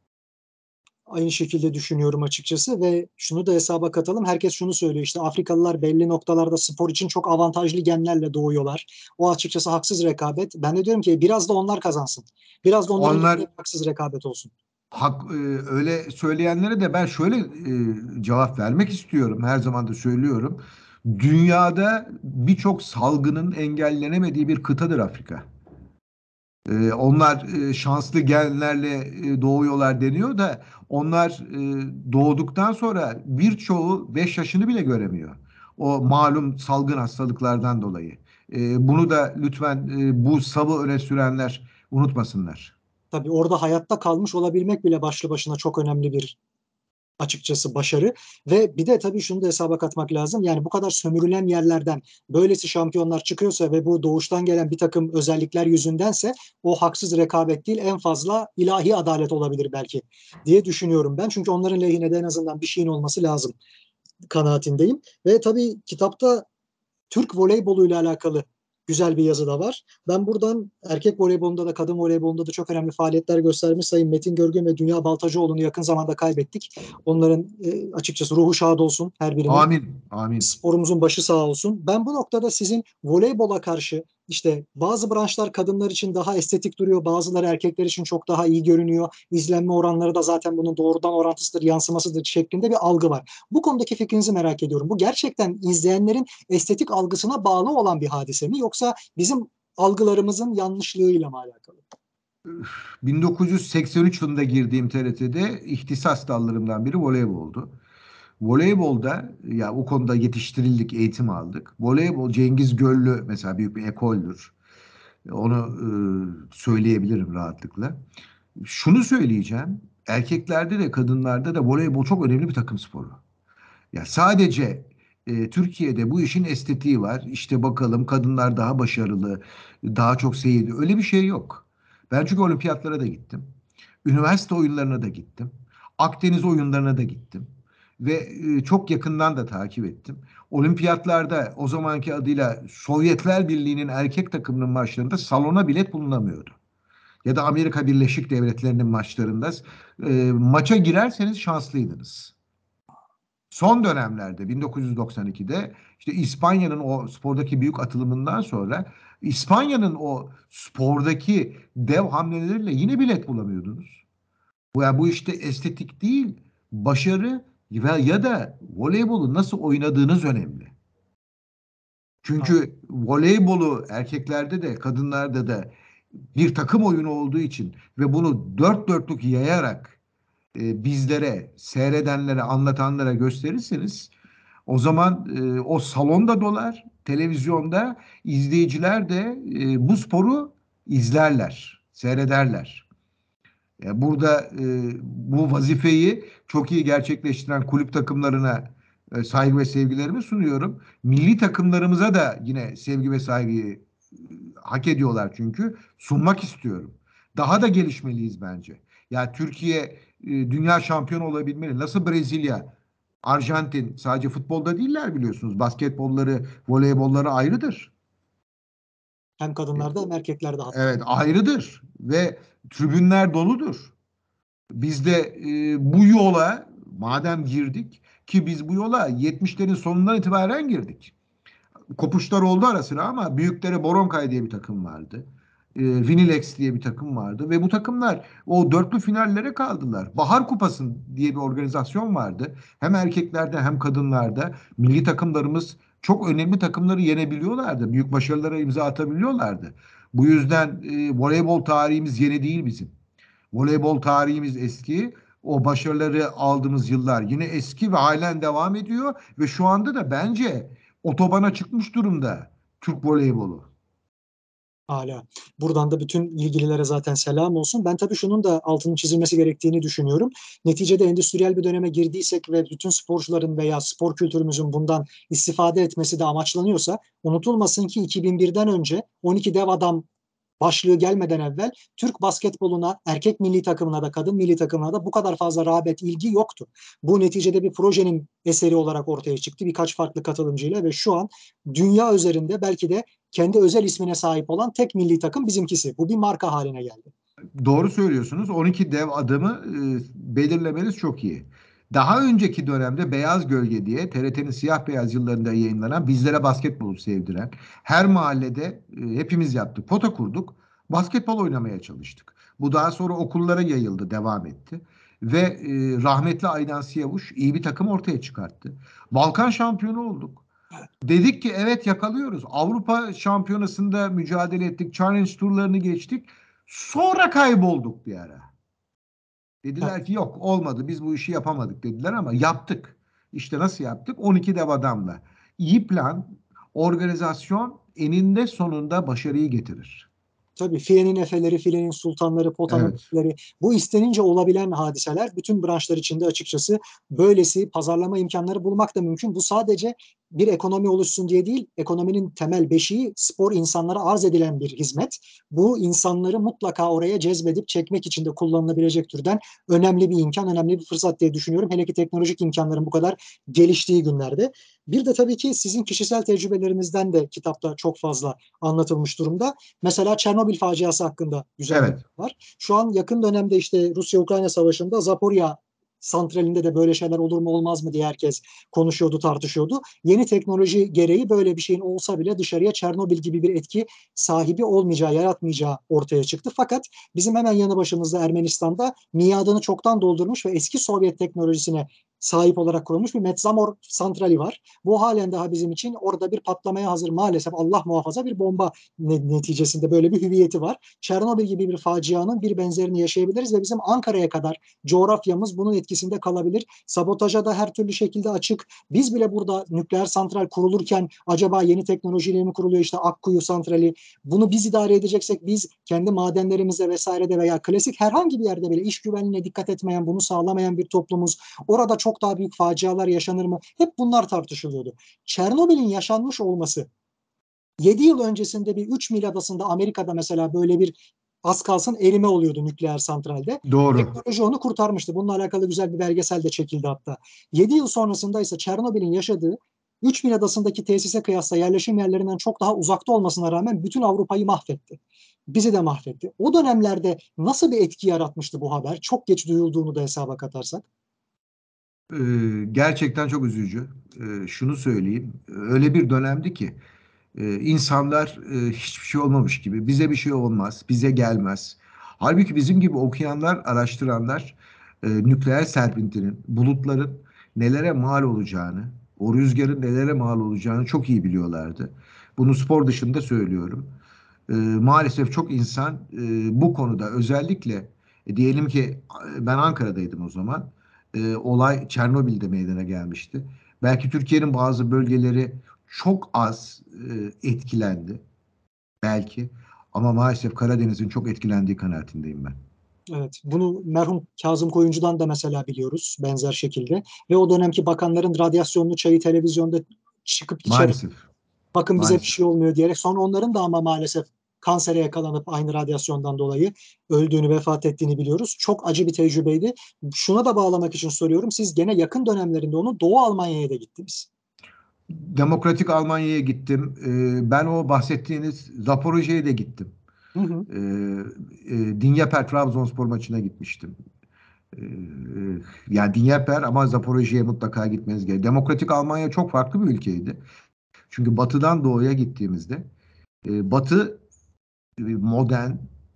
Aynı şekilde düşünüyorum açıkçası ve şunu da hesaba katalım. Herkes şunu söylüyor, işte Afrikalılar belli noktalarda spor için çok avantajlı genlerle doğuyorlar. O açıkçası haksız rekabet. Ben de diyorum ki biraz da onlar kazansın. Biraz da onların Onlar lehine haksız rekabet olsun. öyle söyleyenlere de ben şöyle cevap vermek istiyorum. Her zaman da söylüyorum. Dünyada birçok salgının engellenemediği bir kıtadır Afrika. Onlar şanslı genlerle doğuyorlar deniyor da onlar doğduktan sonra birçoğu 5 yaşını bile göremiyor. O malum salgın hastalıklardan dolayı. Bunu da lütfen bu savı öne sürenler unutmasınlar. Tabii orada hayatta kalmış olabilmek bile başlı başına çok önemli bir, açıkçası, başarı. Ve bir de tabii şunu da hesaba katmak lazım. Yani bu kadar sömürülen yerlerden böylesi şampiyonlar çıkıyorsa ve bu doğuştan gelen bir takım özellikler yüzündense o haksız rekabet değil, en fazla ilahi adalet olabilir belki diye düşünüyorum ben. Çünkü onların lehine de en azından bir şeyin olması lazım kanaatindeyim. Ve tabii kitapta Türk voleyboluyla alakalı güzel bir yazı da var. Ben buradan erkek voleybolunda da kadın voleybolunda da çok önemli faaliyetler göstermiş Sayın Metin Görgün ve Dünya Baltacıoğlu'nu yakın zamanda kaybettik. Onların açıkçası ruhu şad olsun her birinin. Amin, amin. Sporumuzun başı sağ olsun. Ben bu noktada sizin voleybola karşı işte bazı branşlar kadınlar için daha estetik duruyor, bazıları erkekler için çok daha iyi görünüyor. İzlenme oranları da zaten bunun doğrudan orantısıdır, yansımasıdır şeklinde bir algı var. Bu konudaki fikrinizi merak ediyorum. Bu gerçekten izleyenlerin estetik algısına bağlı olan bir hadise mi, yoksa bizim algılarımızın yanlışlığıyla mı alakalı? 1983 yılında girdiğim TRT'de ihtisas dallarımdan biri voleyboldu. Voleybolda ya o konuda yetiştirildik, eğitim aldık. Voleybol Cengiz Göllü mesela büyük bir ekoldür. Onu söyleyebilirim rahatlıkla. Şunu söyleyeceğim. Erkeklerde de kadınlarda da voleybol çok önemli bir takım sporu. Ya sadece Türkiye'de bu işin estetiği var. İşte bakalım kadınlar daha başarılı, daha çok seyirci. Öyle bir şey yok. Ben çünkü olimpiyatlara da gittim. Üniversite oyunlarına da gittim. Akdeniz oyunlarına da gittim. Ve çok yakından da takip ettim. Olimpiyatlarda o zamanki adıyla Sovyetler Birliği'nin erkek takımının maçlarında salona bilet bulunamıyordu. Ya da Amerika Birleşik Devletleri'nin maçlarında maça girerseniz şanslıydınız. Son dönemlerde 1992'de işte İspanya'nın o spordaki büyük atılımından sonra İspanya'nın o spordaki dev hamleleriyle yine bilet bulamıyordunuz. Yani bu işte estetik değil, başarı ve ya da voleybolu nasıl oynadığınız önemli. Çünkü voleybolu erkeklerde de kadınlarda da bir takım oyunu olduğu için ve bunu dört dörtlük yayarak bizlere, seyredenlere, anlatanlara gösterirseniz o zaman o salonda dolar, televizyonda izleyiciler de bu sporu izlerler, seyrederler. Burada bu vazifeyi çok iyi gerçekleştiren kulüp takımlarına saygı ve sevgilerimi sunuyorum. Milli takımlarımıza da yine sevgi ve saygıyı hak ediyorlar çünkü sunmak istiyorum. Daha da gelişmeliyiz bence. Ya Türkiye dünya şampiyonu olabilmeli. Nasıl Brezilya, Arjantin sadece futbolda değiller biliyorsunuz. Basketbolları, voleybolları ayrıdır. Hem kadınlarda hem erkeklerde hatta. Evet ayrıdır ve tribünler doludur. Biz de bu yola madem girdik ki biz bu yola 70'lerin sonundan itibaren girdik. Kopuşlar oldu ara sıra ama Büyükdere Boronkay diye bir takım vardı. Vinilex diye bir takım vardı ve bu takımlar o dörtlü finallere kaldılar. Bahar Kupası diye bir organizasyon vardı. Hem erkeklerde hem kadınlarda milli takımlarımız çok önemli takımları yenebiliyorlardı. Büyük başarılara imza atabiliyorlardı. Bu yüzden voleybol tarihimiz yeni değil bizim. Voleybol tarihimiz eski. O başarıları aldığımız yıllar yine eski ve halen devam ediyor ve şu anda da bence otobana çıkmış durumda Türk voleybolu. Hala. Buradan da bütün ilgililere zaten selam olsun. Ben tabii şunun da altının çizilmesi gerektiğini düşünüyorum. Neticede endüstriyel bir döneme girdiysek ve bütün sporcuların veya spor kültürümüzün bundan istifade etmesi de amaçlanıyorsa, unutulmasın ki 2001'den önce 12 dev adam başlığı gelmeden evvel Türk basketboluna, erkek milli takımına da kadın milli takımına da bu kadar fazla rağbet, ilgi yoktu. Bu neticede bir projenin eseri olarak ortaya çıktı birkaç farklı katılımcıyla ve şu an dünya üzerinde belki de kendi özel ismine sahip olan tek milli takım bizimkisi. Bu bir marka haline geldi. Doğru söylüyorsunuz. 12 dev adımı belirlemeniz çok iyi. Daha önceki dönemde Beyaz Gölge diye TRT'nin siyah beyaz yıllarında yayınlanan bizlere basketbolu sevdiren her mahallede hepimiz yaptık. Pota kurduk. Basketbol oynamaya çalıştık. Bu daha sonra okullara yayıldı, devam etti. Ve rahmetli Aydan Siyavuş iyi bir takım ortaya çıkarttı. Balkan şampiyonu olduk. Dedik ki evet yakalıyoruz. Avrupa Şampiyonası'nda mücadele ettik. Challenge turlarını geçtik. Sonra kaybolduk bir ara. Dediler ki yok olmadı biz bu işi yapamadık dediler ama yaptık. İşte nasıl yaptık? 12 dev adamla. İyi plan, organizasyon eninde sonunda başarıyı getirir. Tabii filenin efeleri, filenin sultanları, potanın Evet. efeleri, bu istenince olabilen hadiseler. Bütün branşlar içinde açıkçası böylesi pazarlama imkanları bulmak da mümkün. Bu sadece bir ekonomi oluşsun diye değil, ekonominin temel beşiği spor, insanlara arz edilen bir hizmet. Bu insanları mutlaka oraya cezbedip çekmek için de kullanılabilecek türden önemli bir imkan, önemli bir fırsat diye düşünüyorum. Hele ki teknolojik imkanların bu kadar geliştiği günlerde. Bir de tabii ki sizin kişisel tecrübelerinizden de kitapta çok fazla anlatılmış durumda. Mesela Çernobil faciası hakkında güzel bir Evet. var. Şu an yakın dönemde işte Rusya-Ukrayna savaşında Zaporia santralinde de böyle şeyler olur mu olmaz mı diye herkes konuşuyordu, tartışıyordu. Yeni teknoloji gereği böyle bir şeyin olsa bile dışarıya Çernobil gibi bir etki sahibi olmayacağı, yaratmayacağı ortaya çıktı. Fakat bizim hemen yanı başımızda Ermenistan'da miadını çoktan doldurmuş ve eski Sovyet teknolojisine sahip olarak kurulmuş bir Metsamor santrali var. Bu halen daha bizim için orada bir patlamaya hazır, maalesef Allah muhafaza, bir bomba neticesinde böyle bir hüviyeti var. Çernobil gibi bir facianın bir benzerini yaşayabiliriz ve bizim Ankara'ya kadar coğrafyamız bunun etkisinde kalabilir. Sabotaja da her türlü şekilde açık. Biz bile burada nükleer santral kurulurken acaba yeni teknolojiyle mi kuruluyor, işte Akkuyu santrali, bunu biz idare edeceksek biz kendi madenlerimizde vesairede veya klasik herhangi bir yerde bile iş güvenliğine dikkat etmeyen, bunu sağlamayan bir toplumuz. Orada çok daha büyük facialar yaşanır mı? Hep bunlar tartışılıyordu. Çernobil'in yaşanmış olması, 7 yıl öncesinde bir 3 mil adasında Amerika'da mesela böyle bir az kalsın erime oluyordu nükleer santralde. Doğru. Teknoloji onu kurtarmıştı. Bununla alakalı güzel bir belgesel de çekildi hatta. 7 yıl sonrasında ise Çernobil'in yaşadığı 3 mil adasındaki tesise kıyasla yerleşim yerlerinden çok daha uzakta olmasına rağmen bütün Avrupa'yı mahvetti. Bizi de mahvetti. O dönemlerde nasıl bir etki yaratmıştı bu haber? Çok geç duyulduğunu da hesaba katarsak. Gerçekten çok üzücü. Şunu söyleyeyim. Öyle bir dönemdi ki insanlar hiçbir şey olmamış gibi. Bize bir şey olmaz, bize gelmez. Halbuki bizim gibi okuyanlar, araştıranlar nükleer serpintinin, bulutların nelere mal olacağını, o rüzgarın nelere mal olacağını çok iyi biliyorlardı. Bunu spor dışında söylüyorum. Maalesef çok insan bu konuda özellikle diyelim ki ben Ankara'daydım o zaman. Olay Çernobil'de meydana gelmişti. Belki Türkiye'nin bazı bölgeleri çok az etkilendi belki ama maalesef Karadeniz'in çok etkilendiği kanaatindeyim ben. Evet, bunu merhum Kazım Koyuncu'dan da mesela biliyoruz benzer şekilde. Ve o dönemki bakanların radyasyonlu çayı televizyonda çıkıp içerek Maalesef, bakın bize bir maalesef. şey olmuyor diyerek, sonra onların da ama maalesef kansere yakalanıp aynı radyasyondan dolayı öldüğünü, vefat ettiğini biliyoruz. Çok acı bir tecrübeydi. Şuna da bağlamak için soruyorum. Siz gene yakın dönemlerinde onu Doğu Almanya'ya da gittiniz. Demokratik Almanya'ya gittim. Ben o bahsettiğiniz Zaporojye'ye de gittim. Hı hı. Ee, Dinyeper Trabzonspor maçına gitmiştim. Ee, Yani Dinyeper ama Zaporojye'ye mutlaka gitmeniz gerekiyor. Demokratik Almanya çok farklı bir ülkeydi. Çünkü batıdan doğuya gittiğimizde batı modern,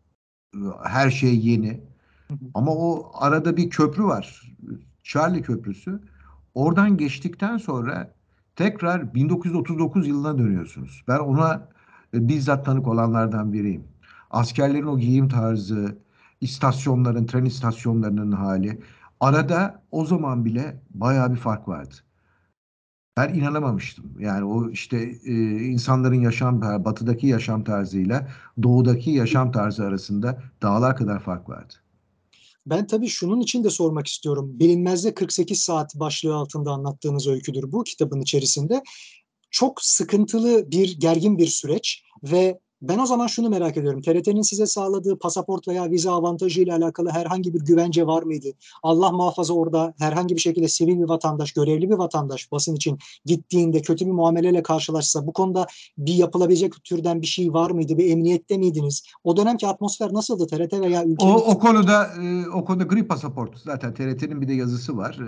her şey yeni. Hı hı. Ama o arada bir köprü var. Charlie Köprüsü. Oradan geçtikten sonra tekrar 1939 yılına dönüyorsunuz. Ben ona bizzat tanık olanlardan biriyim. Askerlerin o giyim tarzı, istasyonların, tren istasyonlarının hali. Arada o zaman bile bayağı bir fark vardı. Ben inanamamıştım. Yani o işte insanların batıdaki yaşam tarzıyla doğudaki yaşam tarzı arasında dağlar kadar fark vardı. Ben tabii şunun için de sormak istiyorum. Bilinmezde 48 saat başlığı altında anlattığınız öyküdür bu kitabın içerisinde. Çok sıkıntılı bir, gergin bir süreç ve ben o zaman şunu merak ediyorum. TRT'nin size sağladığı pasaport veya vize avantajı ile alakalı herhangi bir güvence var mıydı? Allah muhafaza orada herhangi bir şekilde sivil bir vatandaş, görevli bir vatandaş basın için gittiğinde kötü bir muameleyle karşılaşsa bu konuda bir yapılabilecek türden bir şey var mıydı? Bir emniyette miydiniz? O dönemki atmosfer nasıldı TRT veya ülkeniz? O konuda gri pasaport zaten TRT'nin bir de yazısı var.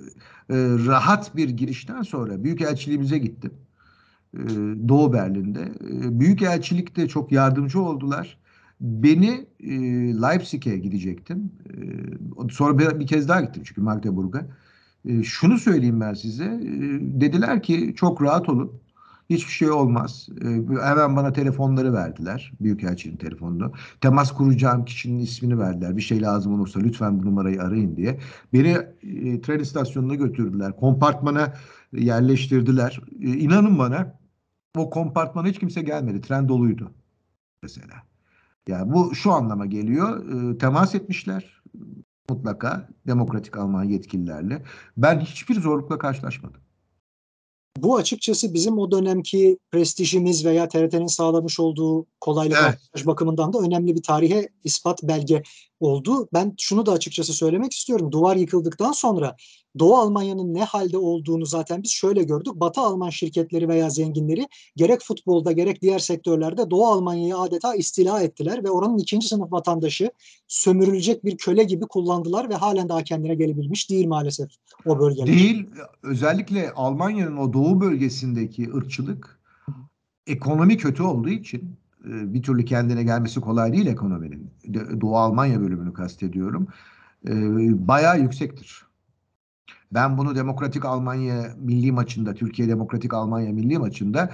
Rahat bir girişten sonra Büyükelçiliğimize gittim. e, Doğu Berlin'de. Büyükelçilikte çok yardımcı oldular. Beni Leipzig'e gidecektim. Sonra bir kez daha gittim çünkü Magdeburg'a. Şunu söyleyeyim ben size. Dediler ki çok rahat olun. Hiçbir şey olmaz. Hemen bana telefonları verdiler. Büyükelçinin telefonunu. Temas kuracağım kişinin ismini verdiler. Bir şey lazım olursa lütfen bu numarayı arayın diye. Beni tren istasyonuna götürdüler. Kompartmana yerleştirdiler. İnanın bana o kompartmana hiç kimse gelmedi. Tren doluydu mesela. Yani bu şu anlama geliyor. Temas etmişler mutlaka demokratik Alman yetkililerle. Ben hiçbir zorlukla karşılaşmadım. Bu açıkçası bizim o dönemki prestijimiz veya TRT'nin sağlamış olduğu kolaylık, Evet. avantaj bakımından da önemli bir tarihe ispat belge oldu. Ben şunu da açıkçası söylemek istiyorum. Duvar yıkıldıktan sonra Doğu Almanya'nın ne halde olduğunu zaten biz şöyle gördük. Batı Alman şirketleri veya zenginleri gerek futbolda gerek diğer sektörlerde Doğu Almanya'yı adeta istila ettiler ve oranın ikinci sınıf vatandaşı sömürülecek bir köle gibi kullandılar ve halen daha kendine gelebilmiş değil maalesef o bölgeler. Değil, özellikle Almanya'nın o doğu bölgesindeki ırkçılık ekonomi kötü olduğu için bir türlü kendine gelmesi kolay değil ekonominin. Doğu Almanya bölümünü kastediyorum. Bayağı yüksektir. Ben bunu Demokratik Almanya milli maçında, Türkiye Demokratik Almanya milli maçında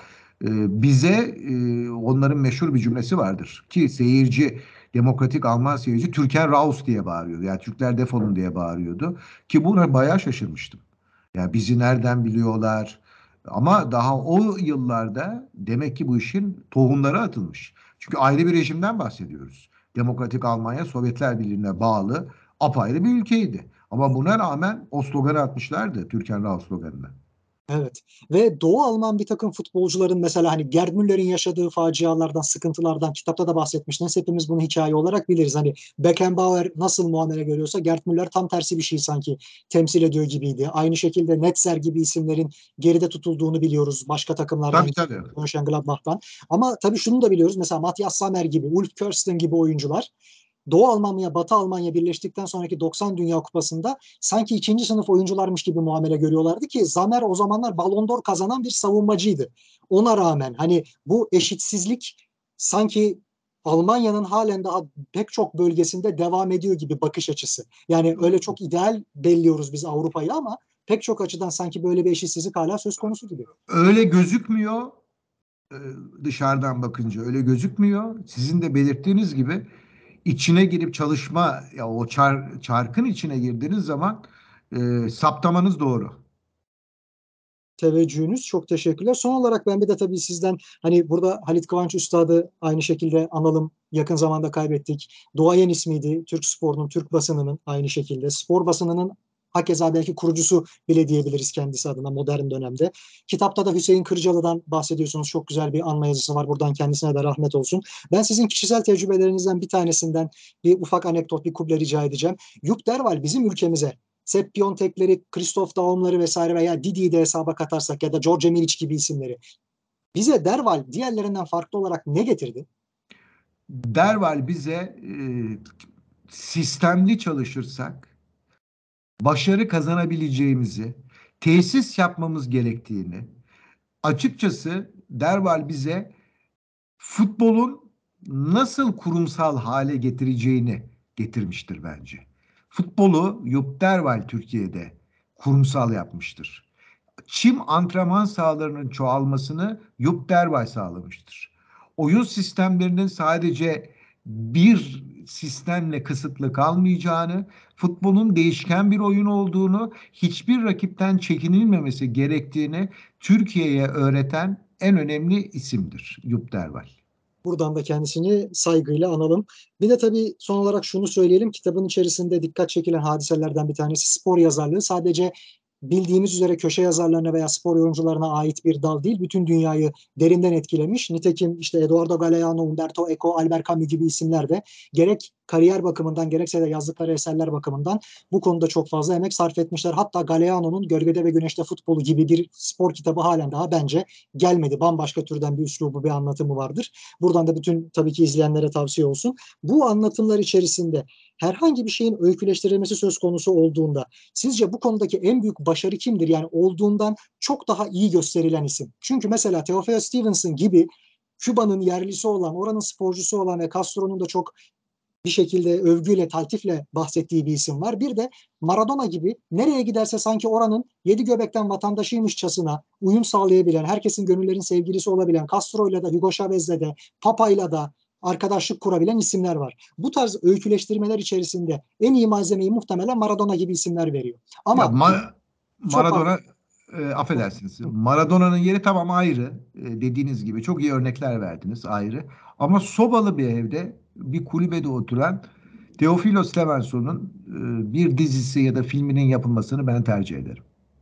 onların meşhur bir cümlesi vardır. Ki seyirci, Demokratik Alman seyirci Türken Raus diye bağırıyordu. Yani Türkler defolun diye bağırıyordu. Ki buna bayağı şaşırmıştım. Ya bizi nereden biliyorlar? Ama daha o yıllarda demek ki bu işin tohumları atılmış. Çünkü ayrı bir rejimden bahsediyoruz. Demokratik Almanya Sovyetler Birliği'ne bağlı apayrı bir ülkeydi. Ama buna rağmen o sloganı atmışlardı. Türkan Rauf sloganını. Evet. Ve Doğu Alman bir takım futbolcuların mesela hani Gerd Müller'in yaşadığı facialardan, sıkıntılardan kitapta da bahsetmiştiniz. Hepimiz bunu hikaye olarak biliriz. Hani Beckenbauer nasıl muamele görüyorsa Gerd Müller tam tersi bir şey sanki temsil ediyor gibiydi. Aynı şekilde Netzer gibi isimlerin geride tutulduğunu biliyoruz başka Tabii takımlardan, tabii. Mönchengladbach'tan. Ama tabii şunu da biliyoruz. Mesela Matthias Sammer gibi, Ulf Kirsten gibi oyuncular Doğu Almanya, Batı Almanya birleştikten sonraki 90 Dünya Kupası'nda sanki ikinci sınıf oyuncularmış gibi muamele görüyorlardı ki Zamer o zamanlar Ballon d'Or kazanan bir savunmacıydı. Ona rağmen hani bu eşitsizlik sanki Almanya'nın halen daha pek çok bölgesinde devam ediyor gibi bakış açısı. Yani öyle çok ideal belliyoruz biz Avrupa'yı ama pek çok açıdan sanki böyle bir eşitsizlik hala söz konusu gibi. Öyle gözükmüyor e, dışarıdan bakınca öyle gözükmüyor. Sizin de belirttiğiniz gibi içine girip çalışma ya o çarkın içine girdiğiniz zaman saptamanız doğru. Teveccühünüz. Çok teşekkürler. Son olarak ben bir de tabii sizden hani burada Halit Kıvanç Üstad'ı aynı şekilde analım. Yakın zamanda kaybettik. Duayen ismiydi. Türk sporunun, Türk basınının aynı şekilde. Spor basınının hakeza belki kurucusu bile diyebiliriz kendisi adına modern dönemde. Kitapta da Hüseyin Kırcalı'dan bahsediyorsunuz. Çok güzel bir anma yazısı var. Buradan kendisine de rahmet olsun. Ben sizin kişisel tecrübelerinizden bir tanesinden bir ufak anekdot, bir kuble rica edeceğim. Yup Derval bizim ülkemize Sepp Piontek'leri, Christoph Daum'ları vesaire veya Didi'yi de hesaba katarsak ya da George Emilic gibi isimleri. Bize Derval diğerlerinden farklı olarak ne getirdi? Derval bize sistemli çalışırsak başarı kazanabileceğimizi, tesis yapmamız gerektiğini, açıkçası Derval bize futbolun nasıl kurumsal hale getirmiştir bence. Futbolu Jupp Derwal Türkiye'de kurumsal yapmıştır. Çim antrenman sahalarının çoğalmasını Jupp Derwal sağlamıştır. Oyun sistemlerinin sadece bir sistemle kısıtlı kalmayacağını, futbolun değişken bir oyun olduğunu, hiçbir rakipten çekinilmemesi gerektiğini Türkiye'ye öğreten en önemli isimdir Jupp Derwal. Buradan da kendisini saygıyla analım. Bir de tabii son olarak şunu söyleyelim. Kitabın içerisinde dikkat çekilen hadiselerden bir tanesi spor yazarlığı. Sadece bildiğimiz üzere köşe yazarlarına veya spor yorumcularına ait bir dal değil. Bütün dünyayı derinden etkilemiş. Nitekim işte Eduardo Galeano, Umberto Eco, Albert Camus gibi isimler de gerek kariyer bakımından gerekse de yazdıkları eserler bakımından bu konuda çok fazla emek sarf etmişler. Hatta Galeano'nun Gölgede ve Güneşte Futbolu gibi bir spor kitabı halen daha bence gelmedi. Bambaşka türden bir üslubu, bir anlatımı vardır. Buradan da bütün tabii ki izleyenlere tavsiye olsun. Bu anlatımlar içerisinde herhangi bir şeyin öyküleştirilmesi söz konusu olduğunda sizce bu konudaki en büyük başarı kimdir? Yani olduğundan çok daha iyi gösterilen isim. Çünkü mesela Teofilo Stevenson gibi Küba'nın yerlisi olan, oranın sporcusu olan ve Castro'nun da çok bir şekilde övgüyle, taltifle bahsettiği bir isim var. Bir de Maradona gibi nereye giderse sanki oranın yedi göbekten vatandaşıymışçasına uyum sağlayabilen, herkesin gönüllerin sevgilisi olabilen, Castro'yla da, Hugo Chavez'le de, Papa'yla da arkadaşlık kurabilen isimler var. Bu tarz öyküleştirmeler içerisinde en iyi malzemeyi muhtemelen Maradona gibi isimler veriyor. Ya Ama çok pardon. Maradona affedersiniz. Maradona'nın yeri tamam ayrı. Dediğiniz gibi çok iyi örnekler verdiniz ayrı. Ama sobalı bir evde bir kulübede oturan Teofilos Stevenson'un bir dizisi ya da filminin yapılmasını ben tercih ederim.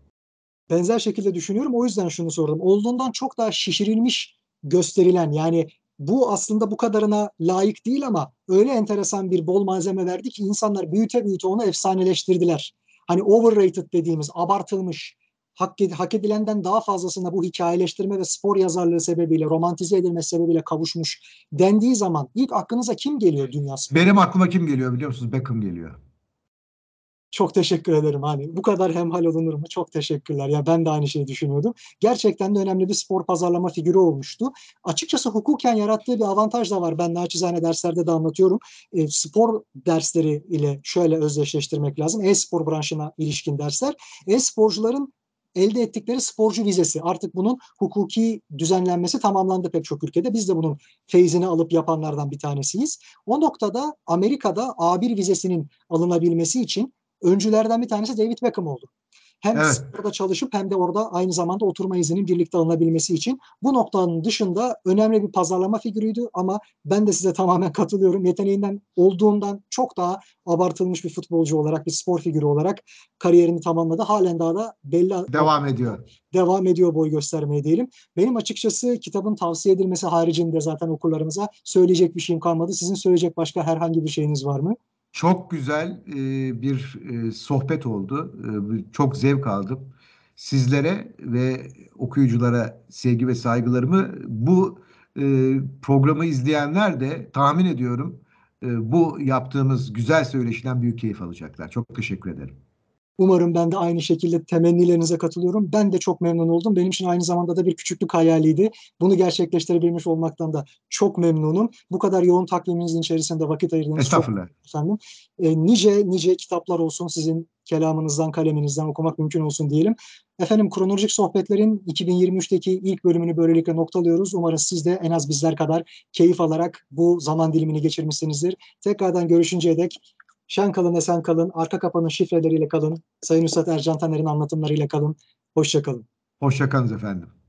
Benzer şekilde düşünüyorum. O yüzden şunu sordum. Olduğundan çok daha şişirilmiş gösterilen yani bu aslında bu kadarına layık değil ama öyle enteresan bir bol malzeme verdi ki insanlar büyüte büyüte onu efsaneleştirdiler. hani overrated dediğimiz, abartılmış, hak edilenden daha fazlasına bu hikayeleştirme ve spor yazarlığı sebebiyle, romantize edilmesi sebebiyle kavuşmuş dendiği zaman ilk aklınıza kim geliyor dünya sporunda? Benim aklıma kim geliyor biliyor musunuz? Beckham geliyor. Çok teşekkür ederim. Hani bu kadar hemhal olunur mu? Çok teşekkürler. Ya ben de aynı şeyi düşünüyordum. Gerçekten de önemli bir spor pazarlama figürü olmuştu. Açıkçası hukuken yarattığı bir avantaj da var. Ben naçizane derslerde de anlatıyorum. Spor dersleri ile şöyle özdeşleştirmek lazım. E-spor branşına ilişkin dersler. E-sporcuların elde ettikleri sporcu vizesi. Artık bunun hukuki düzenlenmesi tamamlandı pek çok ülkede. Biz de bunun feyzini alıp yapanlardan bir tanesiyiz. O noktada Amerika'da A1 vizesinin alınabilmesi için öncülerden bir tanesi David Beckham oldu. Hem Evet. sporda çalışıp hem de orada aynı zamanda oturma izninin birlikte alınabilmesi için bu noktanın dışında önemli bir pazarlama figürüydü ama ben de size tamamen katılıyorum. Yeteneğinden olduğundan çok daha abartılmış bir futbolcu olarak, bir spor figürü olarak kariyerini tamamladı. Halen daha da belli Devam ediyor. devam ediyor boy göstermeye diyelim. Benim açıkçası kitabın tavsiye edilmesi haricinde zaten okurlarımıza söyleyecek bir şeyim kalmadı. Sizin söyleyecek başka herhangi bir şeyiniz var mı? Çok güzel bir sohbet oldu. Çok zevk aldım. Sizlere ve okuyuculara sevgi ve saygılarımı bu programı izleyenler de tahmin ediyorum bu yaptığımız güzel söyleşiden büyük keyif alacaklar. Çok teşekkür ederim. Umarım ben de aynı şekilde temennilerinize katılıyorum. Ben de çok memnun oldum. Benim için aynı zamanda da bir küçüklük hayaliydi. Bunu gerçekleştirebilmiş olmaktan da çok memnunum. Bu kadar yoğun takviminizin içerisinde vakit ayırdığınız çok Estağfurullah. efendim. Nice kitaplar olsun sizin kelamınızdan, kaleminizden okumak mümkün olsun diyelim. Efendim kronolojik sohbetlerin 2023'teki ilk bölümünü böylelikle noktalıyoruz. Umarım siz de en az bizler kadar keyif alarak bu zaman dilimini geçirmişsinizdir. Tekrardan görüşünceye dek şen kalın, esen kalın, arka kapanın şifreleriyle kalın. Sayın Üstad Ercan Taner'in anlatımlarıyla kalın. Hoşça kalın. Hoşça kalın efendim.